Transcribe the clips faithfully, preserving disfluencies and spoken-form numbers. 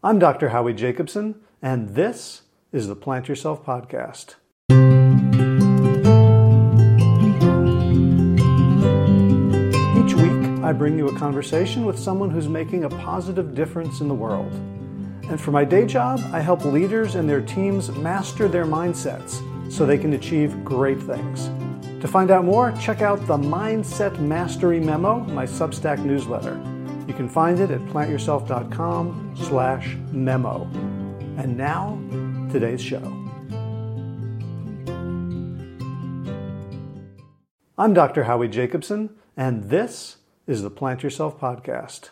I'm Doctor Howie Jacobson, and this is the Plant Yourself Podcast. Each week, I bring you a conversation with someone who's making a positive difference in the world. And for my day job, I help leaders and their teams master their mindsets so they can achieve great things. To find out more, check out the Mindset Mastery Memo, my Substack newsletter. You can find it at plantyourself.com slash memo. And now, today's show. I'm Doctor Howie Jacobson, and this is the Plant Yourself Podcast.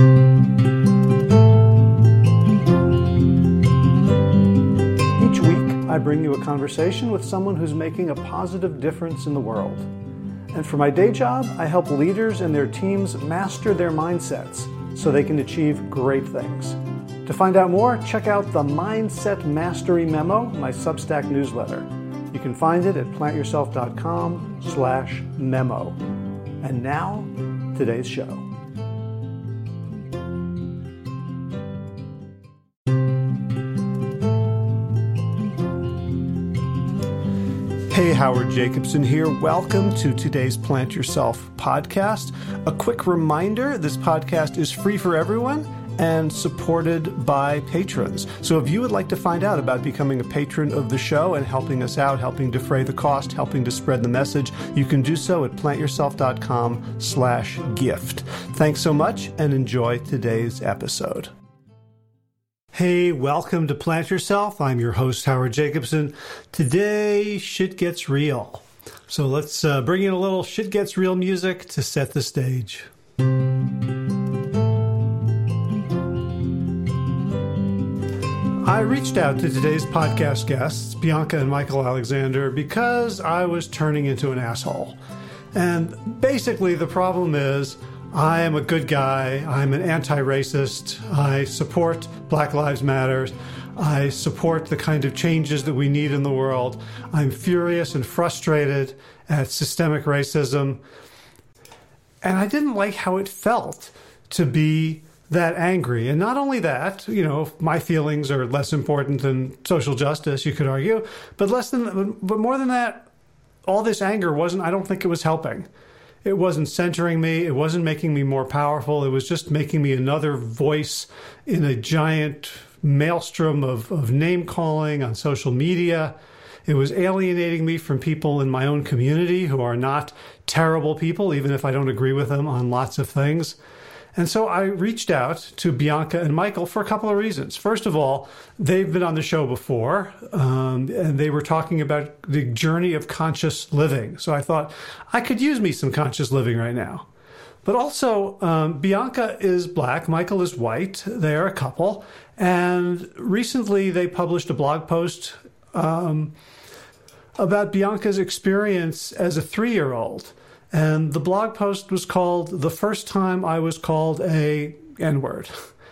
Each week, I bring you a conversation with someone who's making a positive difference in the world. And for my day job, I help leaders and their teams master their mindsets so they can achieve great things. To find out more, check out the Mindset Mastery Memo, my Substack newsletter. You can find it at plantyourself.com slash memo. And now, today's show. Hey, Howard Jacobson here. Welcome to today's Plant Yourself podcast. A quick reminder, this podcast is free for everyone and supported by patrons. So if you would like to find out about becoming a patron of the show and helping us out, helping defray the cost, helping to spread the message, you can do so at plantyourself.com slash gift. Thanks so much and enjoy today's episode. Hey, welcome to Plant Yourself. I'm your host, Howard Jacobson. Today, shit gets real. So let's uh, bring in a little shit gets real music to set the stage. I reached out to today's podcast guests, Bianca and Michael Alexander, because I was turning into an asshole. And basically the problem is, I am a good guy. I'm an anti-racist. I support Black Lives Matter. I support the kind of changes that we need in the world. I'm furious and frustrated at systemic racism. And I didn't like how it felt to be that angry. And not only that, you know, my feelings are less important than social justice, you could argue, but less than, but more than that, all this anger wasn't, I don't think it was helping. It wasn't centering me. It wasn't making me more powerful. It was just making me another voice in a giant maelstrom of, of name-calling on social media. It was alienating me from people in my own community who are not terrible people, even if I don't agree with them on lots of things. And so I reached out to Bianca and Michael for a couple of reasons. First of all, they've been on the show before, um, and they were talking about the journey of conscious living. So I thought, I could use me some conscious living right now. But also, um, Bianca is Black, Michael is white. They're a couple. And recently they published a blog post um, about Bianca's experience as a three-year-old. And the blog post was called "The First Time I Was Called a N-Word."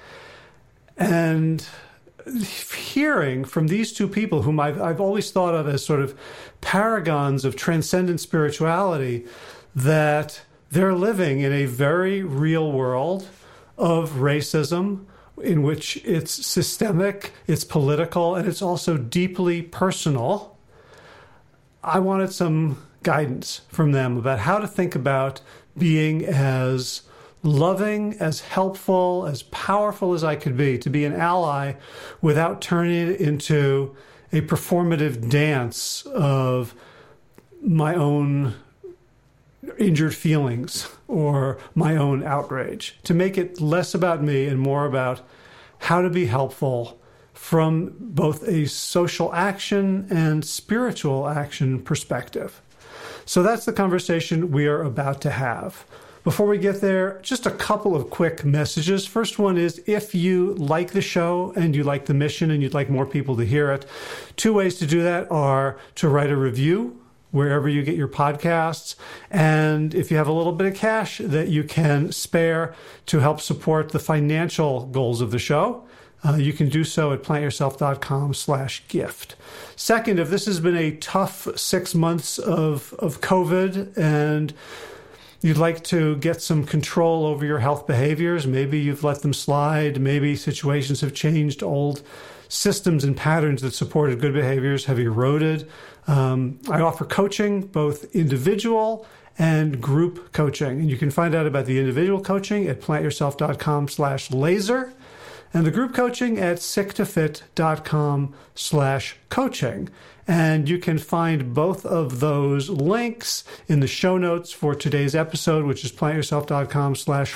And hearing from these two people, whom I've, I've always thought of as sort of paragons of transcendent spirituality, that they're living in a very real world of racism in which it's systemic, it's political, and it's also deeply personal. I wanted some guidance from them about how to think about being as loving, as helpful, as powerful as I could be, to be an ally without turning it into a performative dance of my own injured feelings or my own outrage, to make it less about me and more about how to be helpful from both a social action and spiritual action perspective. So that's the conversation we are about to have. Before we get there, just a couple of quick messages. First one is, if you like the show and you like the mission and you'd like more people to hear it, two ways to do that are to write a review wherever you get your podcasts. And if you have a little bit of cash that you can spare to help support the financial goals of the show, Uh, you can do so at plantyourself.com slash gift. Second, if this has been a tough six months of, of COVID and you'd like to get some control over your health behaviors. Maybe you've let them slide. Maybe situations have changed. Old systems and patterns that supported good behaviors have eroded. Um, I offer coaching, both individual and group coaching. And you can find out about the individual coaching at plantyourself.com slash laser and the group coaching at sicktofit.com slash coaching. And you can find both of those links in the show notes for today's episode, which is plantyourself.com slash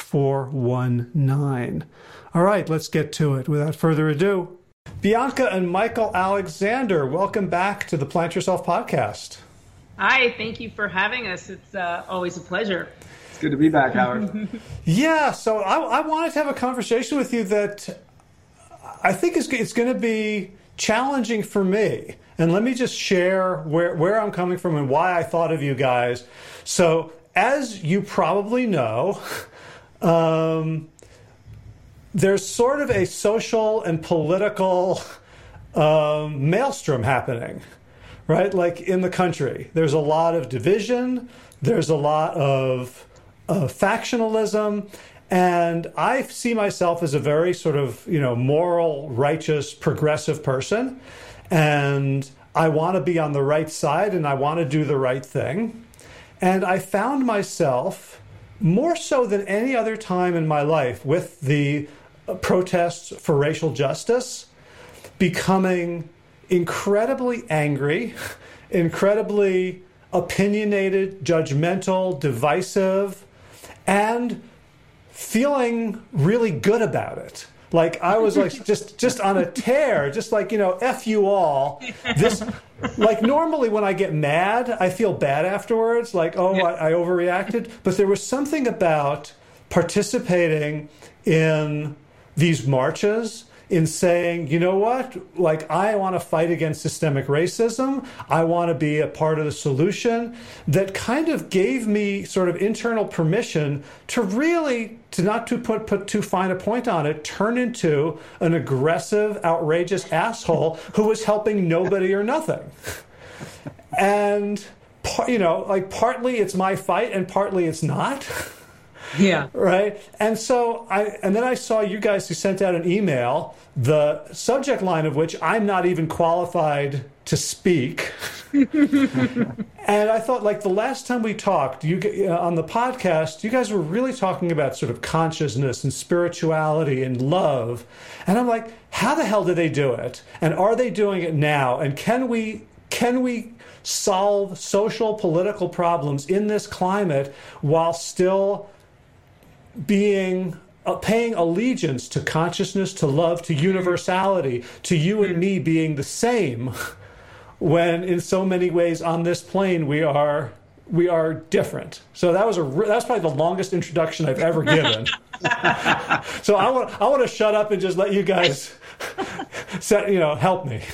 419. All right, let's get to it. Without further ado, Bianca and Michael Alexander, welcome back to the Plant Yourself podcast. Hi, thank you for having us. It's uh, always a pleasure. It's good to be back, Howard. Yeah, so I, I wanted to have a conversation with you that I think is it's going to be challenging for me. And let me just share where, where I'm coming from and why I thought of you guys. So as you probably know, um, there's sort of a social and political um, maelstrom happening. Right? Like in the country, there's a lot of division, there's a lot of uh, factionalism, and I see myself as a very sort of, you know, moral, righteous, progressive person, and I want to be on the right side and I want to do the right thing. And I found myself, more so than any other time in my life, with the protests for racial justice, becoming incredibly angry, incredibly opinionated, judgmental, divisive, and feeling really good about it. Like I was like just just on a tear, just like, you know, F you all. This, like normally when I get mad, I feel bad afterwards, like, oh, I, I overreacted. But there was something about participating in these marches, in saying, you know what, like I want to fight against systemic racism. I want to be a part of the solution, that kind of gave me sort of internal permission to really, to not to put, put too fine a point on it, turn into an aggressive, outrageous asshole who was helping nobody or nothing. And, you know, like partly it's my fight and partly it's not. Yeah. Right. And so I, and then I saw you guys who sent out an email, the subject line of which I'm not even qualified to speak. And I thought, like, the last time we talked you uh, on the podcast, you guys were really talking about sort of consciousness and spirituality and love. And I'm like, how the hell do they do it? And are they doing it now? And can we, can we solve social, political problems in this climate while still being uh, paying allegiance to consciousness, to love, to universality, to you and me being the same, when in so many ways on this plane we are we are different. So that was a that's probably the longest introduction I've ever given. So I want I want to shut up and just let you guys set, you know, help me.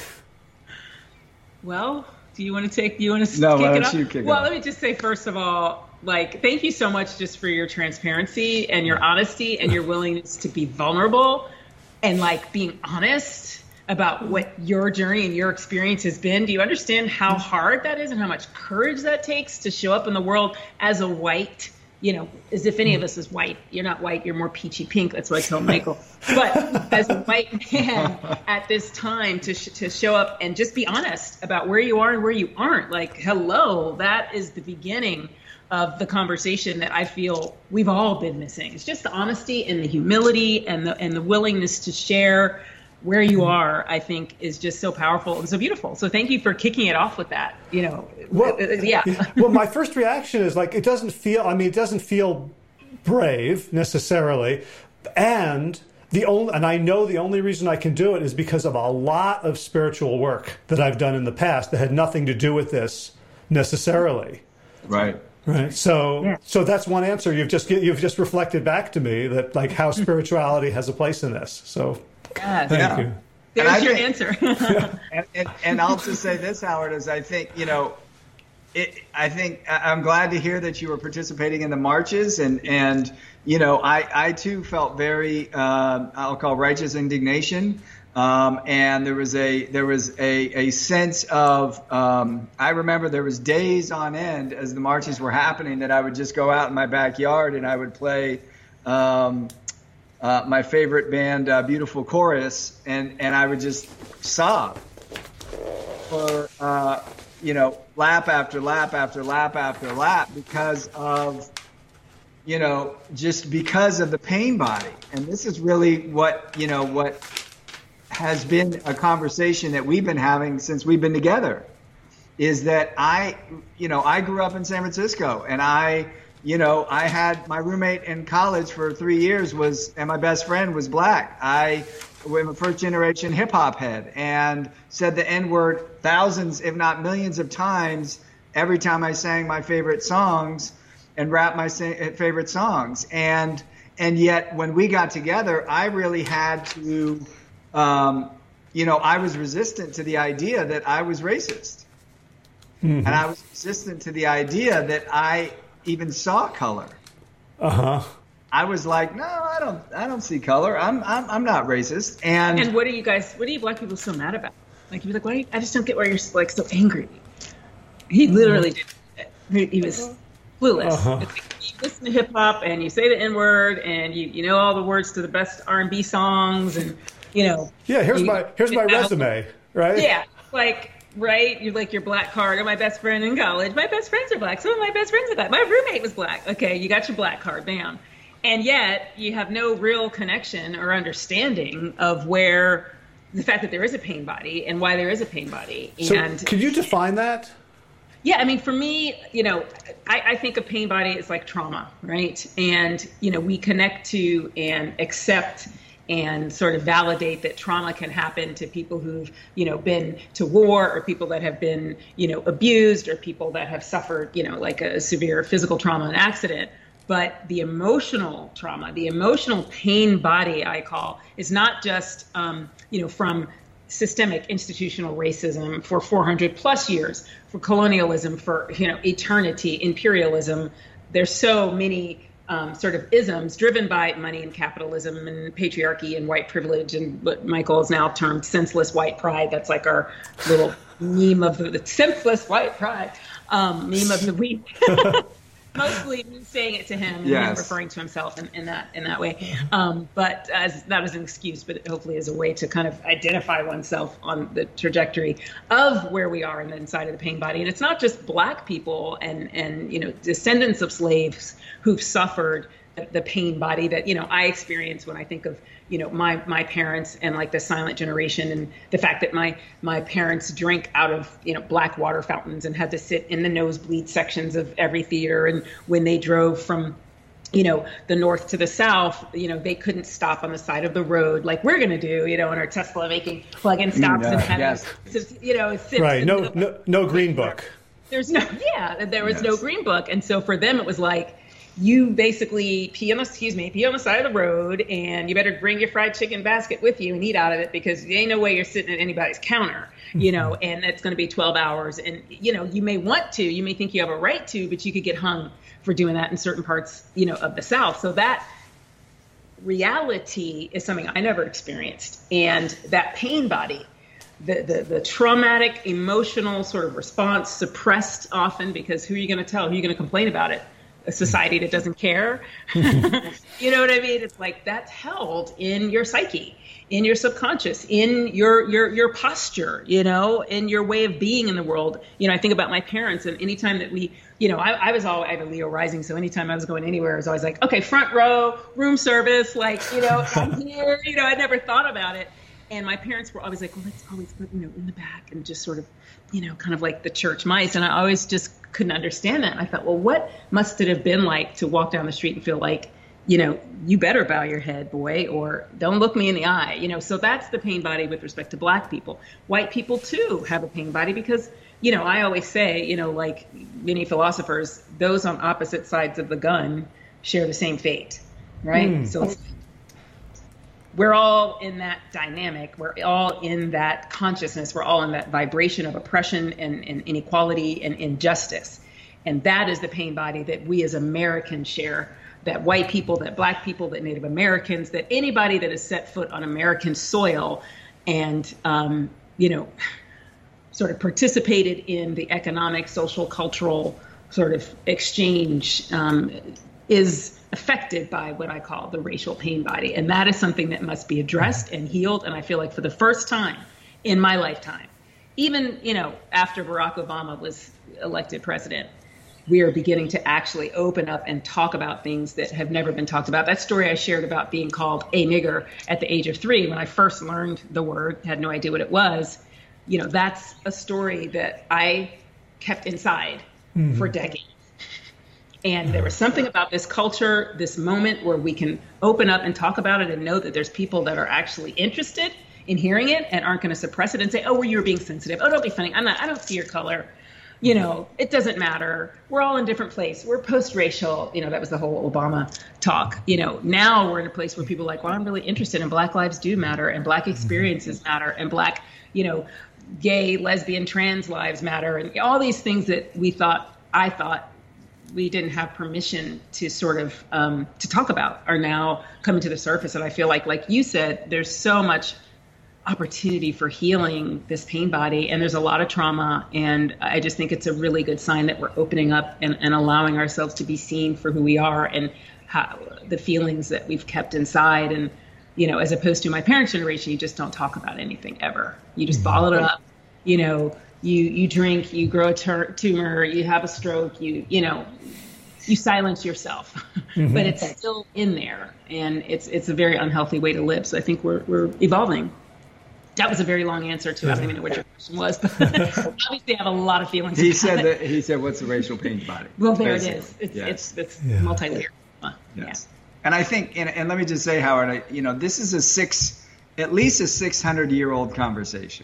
Well, do you want to take? Do you want to no, kick why it don't off? you kick well, it off? Let me just say first of all, like, thank you so much just for your transparency and your honesty and your willingness to be vulnerable and like being honest about what your journey and your experience has been. Do you understand how hard that is and how much courage that takes to show up in the world as a white, you know, as if any of us is white. You're not white, you're more peachy pink. That's what I tell Michael. But as a white man at this time to sh- to show up and just be honest about where you are and where you aren't. Like, hello, that is the beginning of the conversation that I feel we've all been missing. It's just the honesty and the humility and the and the willingness to share where you are, I think, is just so powerful and so beautiful. So thank you for kicking it off with that. You know, well, yeah. Well, my first reaction is like, it doesn't feel, I mean, it doesn't feel brave necessarily. And the only, and I know the only reason I can do it is because of a lot of spiritual work that I've done in the past that had nothing to do with this necessarily. Right. Right. So, yeah. so that's one answer. You've just you've just reflected back to me that like how spirituality has a place in this. So, yes. thank yeah. you. There's your think, answer. yeah. and, and, and I'll just say this, Howard, is I think, you know, it, I think I'm glad to hear that you were participating in the marches. And, and you know, I, I too felt very, uh, I'll call righteous indignation Um, and there was a there was a, a sense of um, I remember there was days on end as the marches were happening that I would just go out in my backyard and I would play um, uh, my favorite band, uh, Beautiful Chorus, and, and I would just sob for uh, you know lap after lap after lap after lap because of you know just because of the pain body. And this is really what you know what. has been a conversation that we've been having since we've been together is that I, you know, I grew up in San Francisco and I, you know, I had my roommate in college for three years was, and my best friend was black. I was a first generation hip hop head and said the N word thousands, if not millions of times every time I sang my favorite songs and rapped my favorite songs. And, and yet when we got together, I really had to, Um, you know, I was resistant to the idea that I was racist. Mm-hmm. And I was resistant to the idea that I even saw color. Uh-huh. I was like, no, I don't I don't see color. I'm I'm I'm not racist. And And what are you guys what are you black people so mad about? Like you're like, why I just don't get why you're like so angry. He literally did he, he was clueless. Uh-huh. It's like, you listen to hip hop and you say the N word and you, you know all the words to the best R and B songs and you know. Yeah, here's you, my here's my resume, right? Yeah, like right, you're like your black card. Or my best friend in college. My best friends are black. Some of my best friends are black. My roommate was black. Okay, you got your black card, bam. And yet you have no real connection or understanding of where the fact that there is a pain body and why there is a pain body. So and could you define that? Yeah, I mean, for me, you know, I, I think a pain body is like trauma, right? And, you know, we connect to and accept and sort of validate that trauma can happen to people who've, you know, been to war or people that have been, you know, abused or people that have suffered, you know, like a severe physical trauma and accident. But the emotional trauma, the emotional pain body, I call, is not just, um, you know, from systemic institutional racism for four hundred plus years, for colonialism, for, you know, eternity, imperialism. There's so many um, sort of isms driven by money and capitalism and patriarchy and white privilege and what Michael has now termed senseless white pride. That's like our little meme of the, the senseless white pride, um, meme of the week. Mostly me saying it to him and yes. him referring to himself in, in that in that way. Um, but as that was an excuse, but hopefully as a way to kind of identify oneself on the trajectory of where we are in the inside of the pain body. And it's not just Black people and, and you know, descendants of slaves who've suffered the pain body that, you know, I experience when I think of, you know, my my parents and like the silent generation and the fact that my my parents drank out of, you know, black water fountains and had to sit in the nosebleed sections of every theater. And when they drove from, you know, the north to the south, you know, they couldn't stop on the side of the road like we're going to do, you know, in our Tesla making plug-in stops no, and having, yes. you know, right. No, no, no green book. There's no, yeah, there was yes. no green book. And so for them, it was like, you basically pee on the, excuse me, pee on the side of the road, and you better bring your fried chicken basket with you and eat out of it because there ain't no way you're sitting at anybody's counter, you know, and it's going to be twelve hours. And, you know, you may want to, you may think you have a right to, but you could get hung for doing that in certain parts, you know, of the South. So that reality is something I never experienced. And that pain body, the, the, the traumatic, emotional sort of response, suppressed often, because who are you going to tell? Who are you going to complain about it? A society that doesn't care. You know what I mean? It's like that's held in your psyche, in your subconscious, in your your your posture, you know, in your way of being in the world. You know, I think about my parents, and anytime that we, you know, I, I was all I have a Leo rising, so anytime I was going anywhere, I was always like, okay, front row, room service, like, you know, I'm here. You know, I never thought about it. And my parents were always like, well, let's always put, you know, in the back and just sort of, you know, kind of like the church mice. And I always just couldn't understand that. And I thought, well, what must it have been like to walk down the street and feel like, you know, you better bow your head, boy, or don't look me in the eye, you know? So that's the pain body with respect to Black people. White people, too, have a pain body because, you know, I always say, you know, like many philosophers, those on opposite sides of the gun share the same fate, right? Mm. So it's, we're all in that dynamic. We're all in that consciousness. We're all in that vibration of oppression and, and inequality and injustice. And that is the pain body that we as Americans share, that white people, that Black people, that Native Americans, that anybody that has set foot on American soil and, um, you know, sort of participated in the economic, social, cultural sort of exchange um, is affected by what I call the racial pain body. And that is something that must be addressed and healed. And I feel like for the first time in my lifetime, even, you know, after Barack Obama was elected president, we are beginning to actually open up and talk about things that have never been talked about. That story I shared about being called a nigger at the age of three, when I first learned the word, had no idea what it was, you know, that's a story that I kept inside mm-hmm. for decades. And there was something about this culture, this moment where we can open up and talk about it and know that there's people that are actually interested in hearing it and aren't going to suppress it and say, oh, well, you're being sensitive. Oh, don't be funny. I'm not, I don't see your color. You know, it doesn't matter. We're all in different place. We're post-racial. You know, that was the whole Obama talk. You know, now we're in a place where people are like, well, I'm really interested in Black lives do matter and Black experiences matter and Black, you know, gay, lesbian, trans lives matter. And all these things that we thought, I thought we didn't have permission to sort of um, to talk about are now coming to the surface. And I feel like, like you said, there's so much opportunity for healing this pain body. And there's a lot of trauma. And I just think it's a really good sign that we're opening up and, and allowing ourselves to be seen for who we are and how the feelings that we've kept inside. And, you know, as opposed to my parents' generation, you just don't talk about anything ever. You just bottle it up, you know, you, you drink, you grow a tur- tumor, you have a stroke, you, you know, you silence yourself, mm-hmm. but it's still in there. And it's, it's a very unhealthy way to live. So I think we're, we're evolving. That was a very long answer to, I don't even know what your question was, but obviously I have a lot of feelings. He said it. that, he said, what's the racial pain body? Well, there Basically. it is. It's, yes. it's, it's yeah. multi-layered. Uh, yes. Yeah. And I think, and, and let me just say, Howard, I, you know, this is a six, at least a six hundred year old conversation,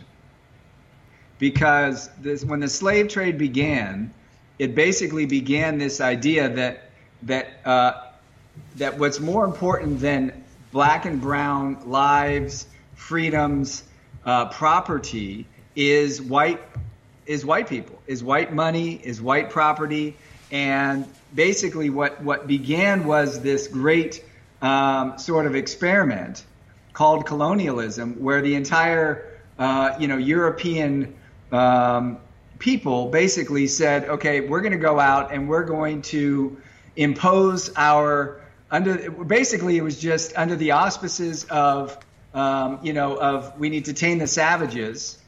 because this, when the slave trade began, it basically began this idea that, that, uh, that what's more important than Black and brown lives, freedoms, uh, property is white, is white people, is white money, is white property. And basically what, what began was this great um, sort of experiment called colonialism, where the entire, uh, you know, European um, people basically said, okay, we're going to go out and we're going to impose our, under, basically it was just under the auspices of, um, you know, of we need to tame the savages.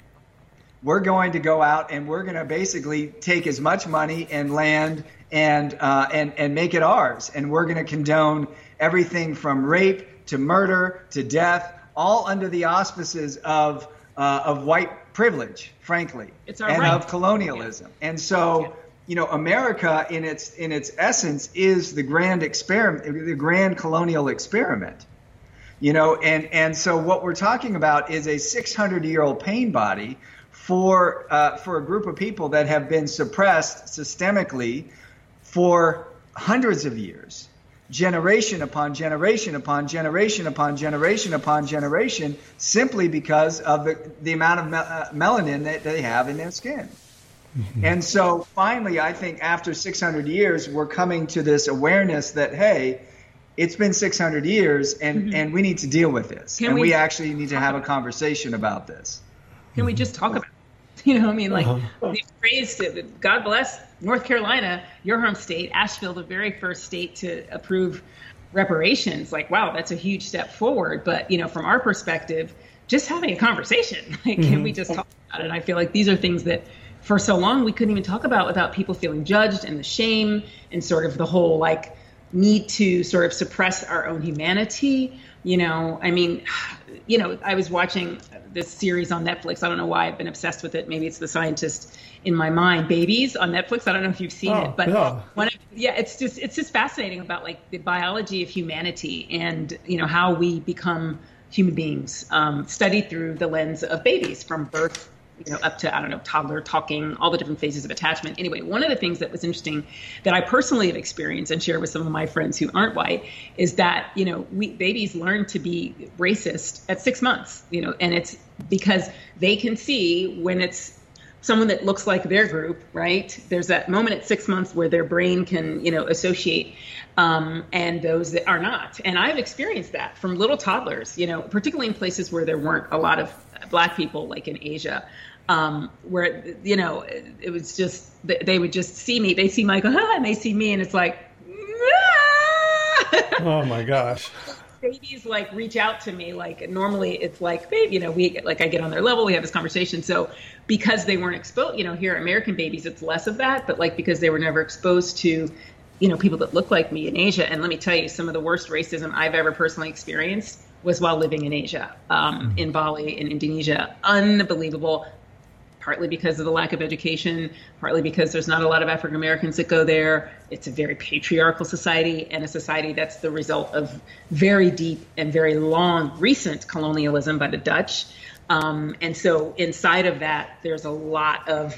We're going to go out and we're going to basically take as much money and land and uh, and and make it ours. And we're going to condone everything from rape to murder to death, all under the auspices of uh, of white privilege, frankly, it's our and right. of colonialism. Yeah. And so, yeah. you know, America in its in its essence is the grand experiment, the grand colonial experiment. You know, and and so what we're talking about is a six hundred year old pain body for uh, for a group of people that have been suppressed systemically for hundreds of years, generation upon generation upon generation upon generation upon generation, simply because of the, the amount of me- uh, melanin that they have in their skin. Mm-hmm. And so finally, I think after six hundred years, we're coming to this awareness that, hey, it's been six hundred years and, mm-hmm. and we need to deal with this. Can and we, we actually need to have a conversation about this. Can we just talk about it? You know, I mean, like uh-huh. the phrase, God bless North Carolina, your home state, Asheville, the very first state to approve reparations. Like, wow, that's a huge step forward. But, you know, from our perspective, just having a conversation, like, mm-hmm. can we just talk about it? And I feel like these are things that for so long we couldn't even talk about without people feeling judged and the shame and sort of the whole, like, need to sort of suppress our own humanity. You know, I mean, you know, I was watching this series on Netflix. I don't know why I've been obsessed with it. Maybe it's The Scientist in my mind. Babies on Netflix. I don't know if you've seen oh, it, but yeah. One of, yeah, it's just it's just fascinating about like the biology of humanity and, you know, how we become human beings, um, studied through the lens of babies from birth, you know, up to, I don't know, toddler, talking, all the different phases of attachment. Anyway, one of the things that was interesting that I personally have experienced and share with some of my friends who aren't white is that, you know, we babies learn to be racist at six months, you know, and it's because they can see when it's someone that looks like their group, right? There's that moment at six months where their brain can, you know, associate, um, and those that are not. And I've experienced that from little toddlers, you know, particularly in places where there weren't a lot of Black people, like in Asia, um, where, you know, it, it was just, they would just see me, they see Michael, and they see me, and it's like, ah! Oh my gosh. Babies like reach out to me, like normally it's like, babe, you know, we like I get on their level, we have this conversation. So because they weren't exposed, you know, here American babies, it's less of that, but like because they were never exposed to, you know, people that look like me in Asia. And let me tell you, some of the worst racism I've ever personally experienced was while living in Asia, um, in Bali, in Indonesia. Unbelievable. Partly because of the lack of education, partly because there's not a lot of African Americans that go there. It's a very patriarchal society, and a society that's the result of very deep and very long recent colonialism by the Dutch. Um, and so inside of that, there's a lot of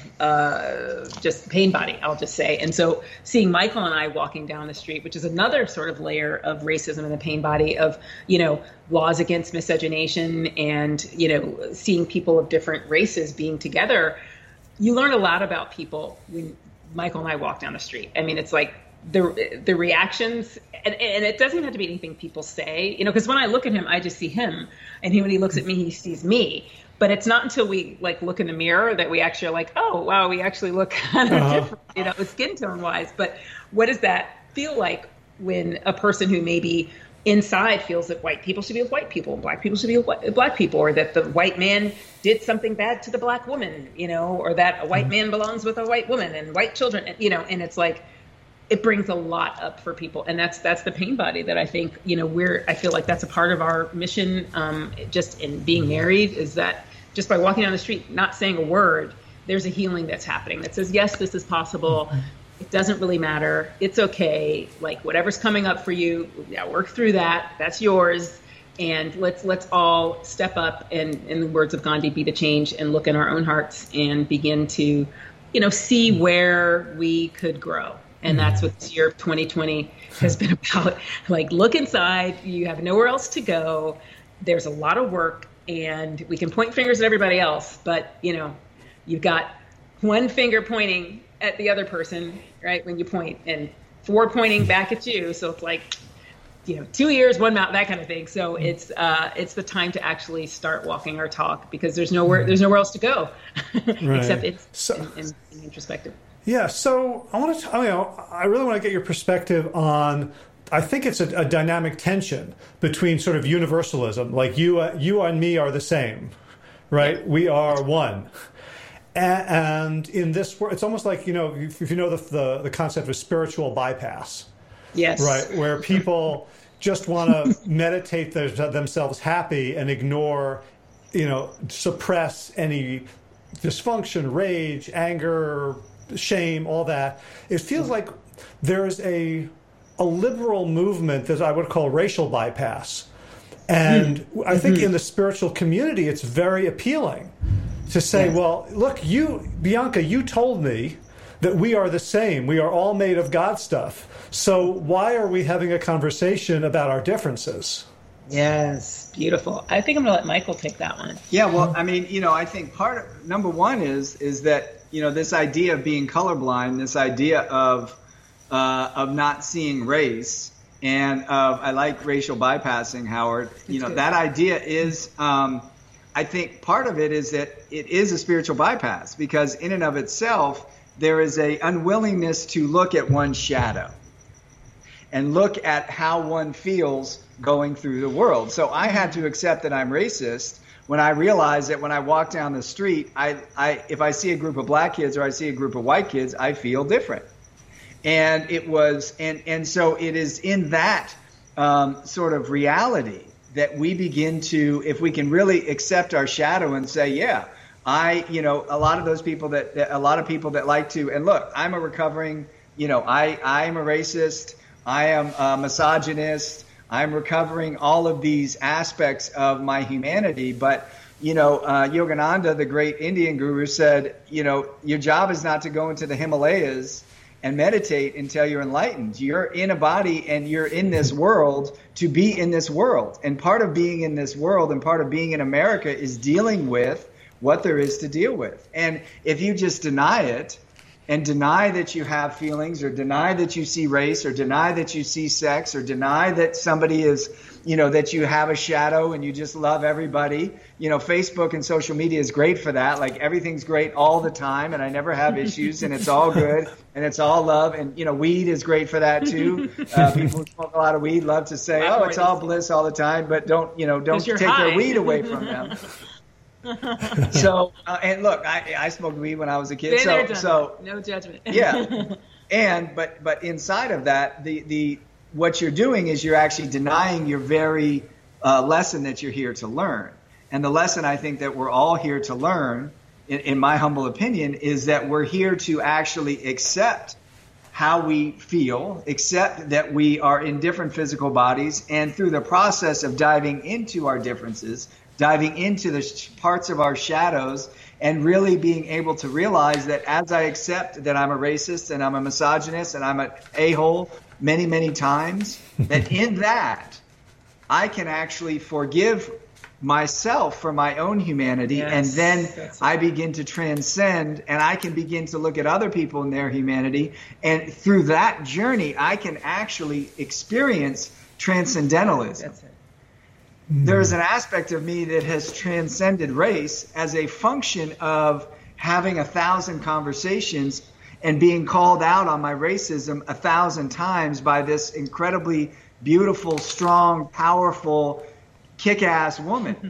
uh, just pain body, I'll just say. And so seeing Michael and I walking down the street, which is another sort of layer of racism in the pain body of, you know, laws against miscegenation and, you know, seeing people of different races being together, you learn a lot about people when Michael and I walk down the street. I mean, it's like the the reactions, and, and it doesn't have to be anything people say, you know, because when I look at him, I just see him, and he, when he looks at me, he sees me. But it's not until we like look in the mirror that we actually are like, oh, wow, we actually look kind of uh-huh. different, you know, skin tone wise. But what does that feel like when a person who maybe inside feels that white people should be with white people and Black people should be with Black people, or that the white man did something bad to the Black woman, you know, or that a white mm-hmm. man belongs with a white woman and white children, you know, and it's like, it brings a lot up for people. And that's, that's the pain body that I think, you know, we're, I feel like that's a part of our mission, um, just in being married, is that just by walking down the street, not saying a word, there's a healing that's happening that says, yes, this is possible. Mm-hmm. It doesn't really matter. It's okay. Like whatever's coming up for you, yeah, work through that. That's yours. And let's, let's all step up and, in the words of Gandhi, be the change, and look in our own hearts and begin to, you know, see where we could grow. And that's what this year of twenty twenty has been about. Like, look inside. You have nowhere else to go. There's a lot of work, and we can point fingers at everybody else. But, you know, you've got one finger pointing at the other person, right, when you point, and four pointing back at you. So it's like, you know, two ears, one mouth, that kind of thing. So it's uh, it's the time to actually start walking our talk, because there's nowhere there's nowhere else to go right. except it's so, in, in, in introspective. Yeah, so I want to, you know, I really want to get your perspective on, I think it's a, a dynamic tension between sort of universalism, like you, uh, you and me are the same, right? Yeah. We are one. And, and in this world, it's almost like, you know, if, if you know the, the, the concept of spiritual bypass. Yes. Right, where people just want to meditate their, themselves happy and ignore, you know, suppress any dysfunction, rage, anger, shame, all that. It feels like there's a a liberal movement that I would call racial bypass. And mm-hmm. I think in the spiritual community, it's very appealing to say, yes. well, look, you, Bianca, you told me that we are the same. We are all made of God stuff. So why are we having a conversation about our differences? Yes, beautiful. I think I'm going to let Michael take that one. Yeah, well, I mean, you know, I think part of, number one is is that, you know, this idea of being colorblind, this idea of uh, of not seeing race, and of, I like racial bypassing, Howard. You know, that idea is, um, I think part of it is that it is a spiritual bypass, because in and of itself, there is a unwillingness to look at one's shadow and look at how one feels going through the world. So I had to accept that I'm racist when I realized that when I walk down the street, I, I, if I see a group of Black kids or I see a group of white kids, I feel different. And it was, and, and so it is in that um, sort of reality that we begin to, if we can really accept our shadow and say, yeah, I, you know, a lot of those people that, that a lot of people that like to, and look, I'm a recovering, you know, I, I'm a racist, I am a misogynist, I'm recovering all of these aspects of my humanity. But, you know, uh, Yogananda, the great Indian guru, said, you know, your job is not to go into the Himalayas and meditate until you're enlightened. You're in a body and you're in this world to be in this world. And part of being in this world and part of being in America is dealing with what there is to deal with. And if you just deny it and deny that you have feelings, or deny that you see race, or deny that you see sex, or deny that somebody is, you know, that you have a shadow and you just love everybody. You know, Facebook and social media is great for that. Like, everything's great all the time and I never have issues and it's all good and it's all love. And, you know, weed is great for that too. Uh, people who smoke a lot of weed love to say, oh, it's all bliss all the time, but don't, you know, don't take high. their weed away from them. So, uh, and look, I, I smoked weed when I was a kid. Been so, so no judgment. Yeah. And, but, but inside of that, the, the, what you're doing is you're actually denying your very uh, lesson that you're here to learn. And the lesson I think that we're all here to learn, in, in my humble opinion, is that we're here to actually accept how we feel, accept that we are in different physical bodies, and through the process of diving into our differences, diving into the sh- parts of our shadows, and really being able to realize that as I accept that I'm a racist and I'm a misogynist and I'm an a-hole many, many times, that in that I can actually forgive myself for my own humanity. Yes, and then I begin to transcend, and I can begin to look at other people in their humanity. And through that journey, I can actually experience transcendentalism. That's it. There is an aspect of me that has transcended race as a function of having a thousand conversations and being called out on my racism a thousand times by this incredibly beautiful, strong, powerful, kick-ass woman.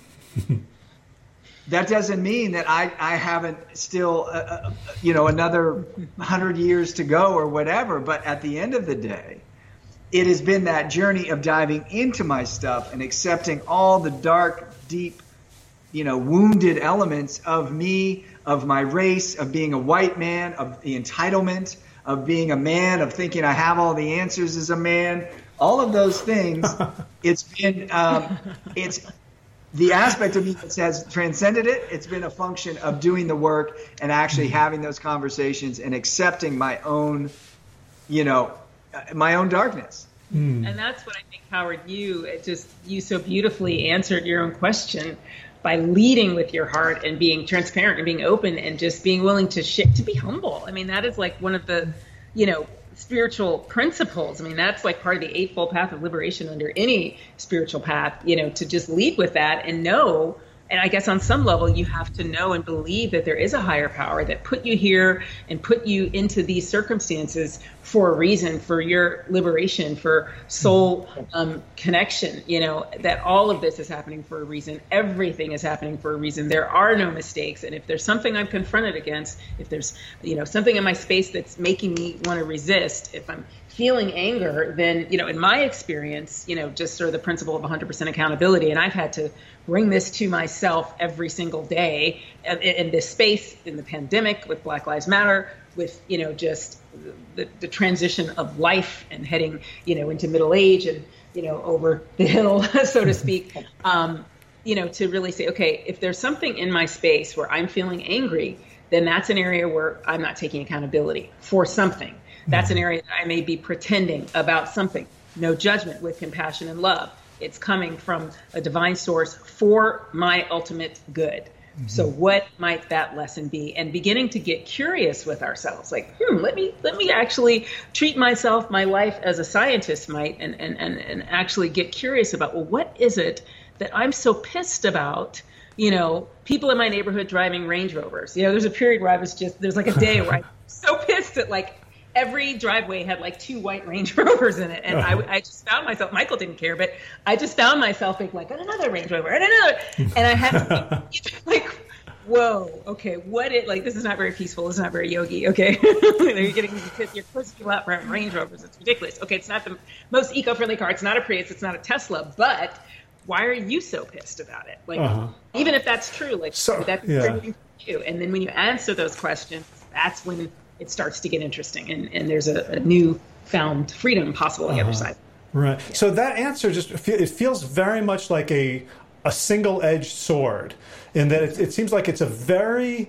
That doesn't mean that I, I haven't still, uh, uh, you know, another hundred years to go or whatever. But at the end of the day, it has been that journey of diving into my stuff and accepting all the dark, deep, you know, wounded elements of me, of my race, of being a white man, of the entitlement, of being a man, of thinking I have all the answers as a man. All of those things, it's been, um, it's the aspect of me that has transcended it. It's been a function of doing the work and actually having those conversations and accepting my own, you know, my own darkness. Mm. And that's what I think, Howard, you it just you so beautifully answered your own question by leading with your heart and being transparent and being open and just being willing to sh- to be humble. I mean, that is like one of the, you know, spiritual principles. I mean, that's like part of the Eightfold Path of Liberation under any spiritual path, you know, to just lead with that and know. And I guess on some level, you have to know and believe that there is a higher power that put you here and put you into these circumstances for a reason, for your liberation, for soul um, connection, you know, that all of this is happening for a reason. Everything is happening for a reason. There are no mistakes. And if there's something I'm confronted against, if there's, you know, something in my space that's making me want to resist, if I'm feeling anger, then, you know, in my experience, you know, just sort of the principle of one hundred percent accountability. And I've had to bring this to myself every single day in, in this space, in the pandemic, with Black Lives Matter, with, you know, just the, the transition of life and heading, you know, into middle age and, you know, over the hill, so to speak, um, you know, to really say, okay, if there's something in my space where I'm feeling angry, then that's an area where I'm not taking accountability for something. That's an area that I may be pretending about something. No judgment, with compassion and love. It's coming from a divine source for my ultimate good. Mm-hmm. So what might that lesson be? And beginning to get curious with ourselves, like, hmm, let me let me actually treat myself, my life as a scientist might, and and and, and actually get curious about, well, what is it that I'm so pissed about? You know, people in my neighborhood driving Range Rovers. You know, there's a period where I was just, there's like a day where I'm so pissed at like, every driveway had like two white Range Rovers in it. And I, I just found myself, Michael didn't care, but I just found myself being like, another Range Rover, and another. And I had to be like, whoa, okay, what it, like, this is not very peaceful. This is not very yogi, okay? You're getting, you're closing people out for having Range Rovers. It's ridiculous. Okay, it's not the most eco-friendly car. It's not a Prius. It's not a Tesla. But why are you so pissed about it? Like, uh-huh. even if that's true, like, so, that's yeah. for you. And then when you answer those questions, that's when it starts to get interesting, and, and there's a, a new found freedom possible on the uh-huh. other side. Right. Yeah. So that answer just, it feels very much like a a single-edged sword, in that it, it seems like it's a very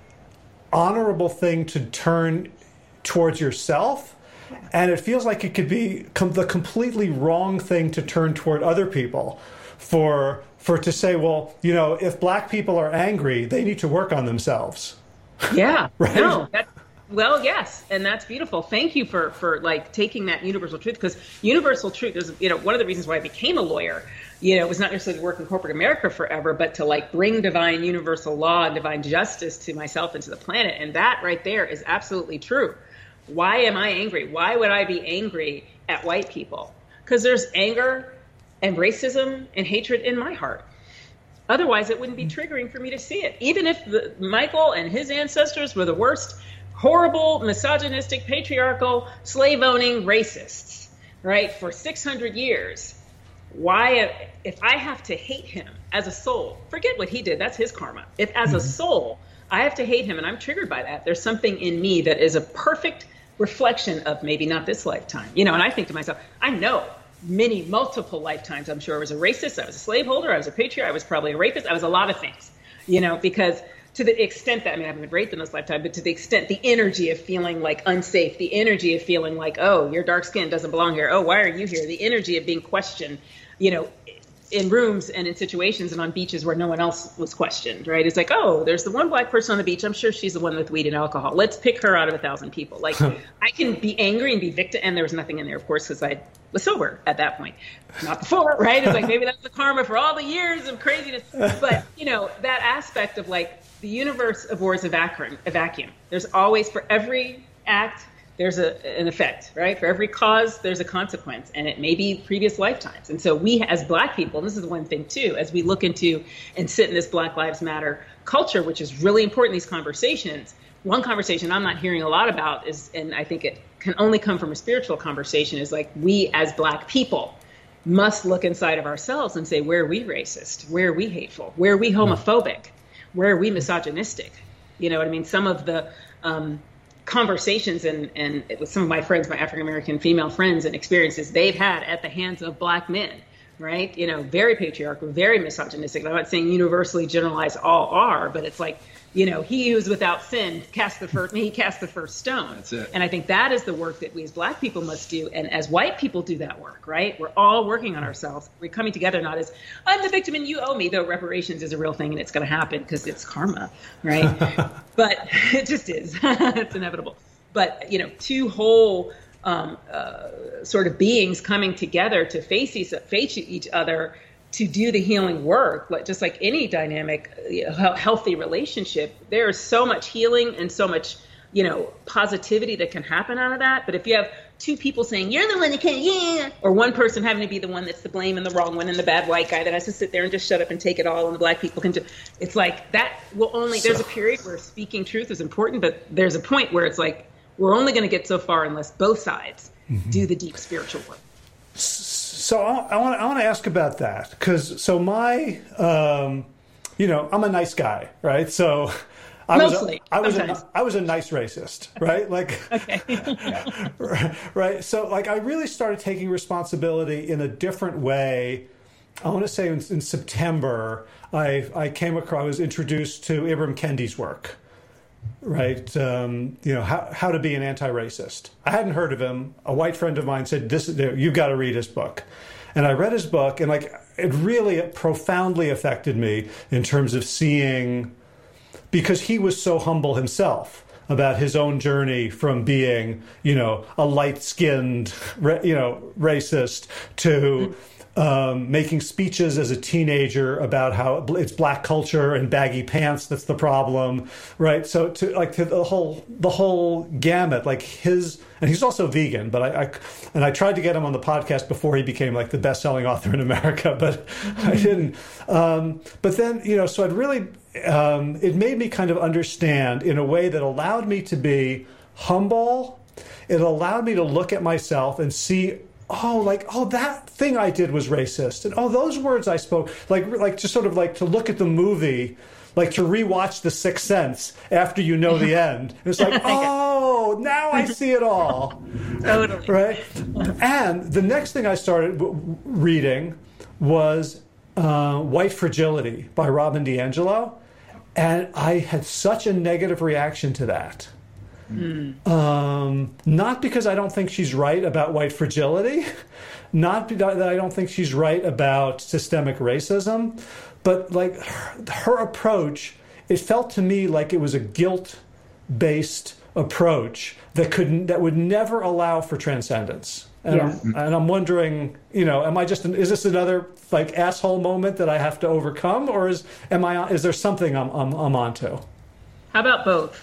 honorable thing to turn towards yourself, and it feels like it could be com- the completely wrong thing to turn toward other people for for to say, well, you know, if black people are angry, they need to work on themselves. Yeah. Right? No, that, well, yes. And that's beautiful. Thank you for, for like taking that universal truth, because universal truth is, you know, one of the reasons why I became a lawyer, you know, it was not necessarily to work in corporate America forever, but to like bring divine universal law and divine justice to myself and to the planet. And that right there is absolutely true. Why am I angry? Why would I be angry at white people? Because there's anger and racism and hatred in my heart. Otherwise, it wouldn't be triggering for me to see it. Even if the, Michael and his ancestors were the worst, horrible, misogynistic, patriarchal, slave-owning racists, right, for six hundred years, why, if I have to hate him as a soul, forget what he did, that's his karma. If as a soul, I have to hate him and I'm triggered by that, there's something in me that is a perfect reflection of maybe not this lifetime. You know, and I think to myself, I know many, multiple lifetimes, I'm sure I was a racist, I was a slaveholder, I was a patriarch, I was probably a rapist, I was a lot of things, you know, because to the extent that, I mean, I haven't been raped in this lifetime, but to the extent, the energy of feeling like unsafe, the energy of feeling like, oh, your dark skin doesn't belong here, oh, why are you here? The energy of being questioned, you know, in rooms and in situations and on beaches where no one else was questioned, right? It's like, oh, there's the one black person on the beach. I'm sure she's the one with weed and alcohol. Let's pick her out of a thousand people. Like, I can be angry and be victim. And there was nothing in there, of course, because I was sober at that point. Not before, right? It's like, maybe that's the karma for all the years of craziness. But, you know, that aspect of like the universe abhors a vacuum. A vacuum. There's always, for every act, there's a, an effect, right? For every cause, there's a consequence, and it may be previous lifetimes. And so we, as black people, and this is one thing too, as we look into and sit in this Black Lives Matter culture, which is really important in these conversations, one conversation I'm not hearing a lot about is, and I think it can only come from a spiritual conversation, is like we as black people must look inside of ourselves and say, where are we racist? Where are we hateful? Where are we homophobic? Where are we misogynistic? You know what I mean? Some of the um, conversations and, and with some of my friends, my African-American female friends and experiences they've had at the hands of black men, right? You know, very patriarchal, very misogynistic. I'm not saying universally generalized all are, but it's like, you know, he who's without sin cast the first, he cast the first stone. That's it. And I think that is the work that we as black people must do. And as white people do that work, right? We're all working on ourselves. We're coming together, not as I'm the victim and you owe me, though reparations is a real thing and it's going to happen because it's karma, right? But it just is. It's inevitable. But, you know, two whole um, uh, sort of beings coming together to face each, face each other to do the healing work, like just like any dynamic, you know, healthy relationship, there is so much healing and so much, you know, positivity that can happen out of that. But if you have two people saying, you're the one that can't, yeah, or one person having to be the one that's the blame and the wrong one and the bad white guy that has to sit there and just shut up and take it all and the black people can do, it's like that will only, so, there's a period where speaking truth is important, but there's a point where it's like, we're only going to get so far unless both sides mm-hmm. do the deep spiritual work. So I want I want to ask about that because so my um, you know I'm a nice guy, right? So I Mostly, was a, I was a, I was a nice racist, right? Like okay. right. So like I really started taking responsibility in a different way. I want to say in, in September I I came across I was introduced to Ibram Kendi's work. Right, um, you know how how to be an anti-racist. I hadn't heard of him. A white friend of mine said, "This, you've got to read his book," and I read his book, and like it really profoundly affected me in terms of seeing, because he was so humble himself about his own journey from being, you know, a light-skinned, you know, racist to. Um, making speeches as a teenager about how it's black culture and baggy pants that's the problem, right? So to like to the whole the whole gamut, like his, and he's also vegan, but I, I and I tried to get him on the podcast before he became like the best-selling author in America, but I didn't. Um, but then you know, so it really um, it made me kind of understand in a way that allowed me to be humble. It allowed me to look at myself and see. Oh, like, oh, that thing I did was racist. And, oh, those words I spoke, like, like just sort of like to look at the movie, like to rewatch The Sixth Sense after you know the end. And it's like, oh, now I see it all. Totally. Right? And the next thing I started w- reading was uh, White Fragility by Robin DiAngelo. And I had such a negative reaction to that. Mm. Um, not because I don't think she's right about white fragility, not that I don't think she's right about systemic racism, but like her, her approach, it felt to me like it was a guilt-based approach that could that would never allow for transcendence. And, Yeah. I'm, and I'm wondering, you know, am I just an, is this another like asshole moment that I have to overcome, or is am I is there something I'm I'm, I'm onto? How about both?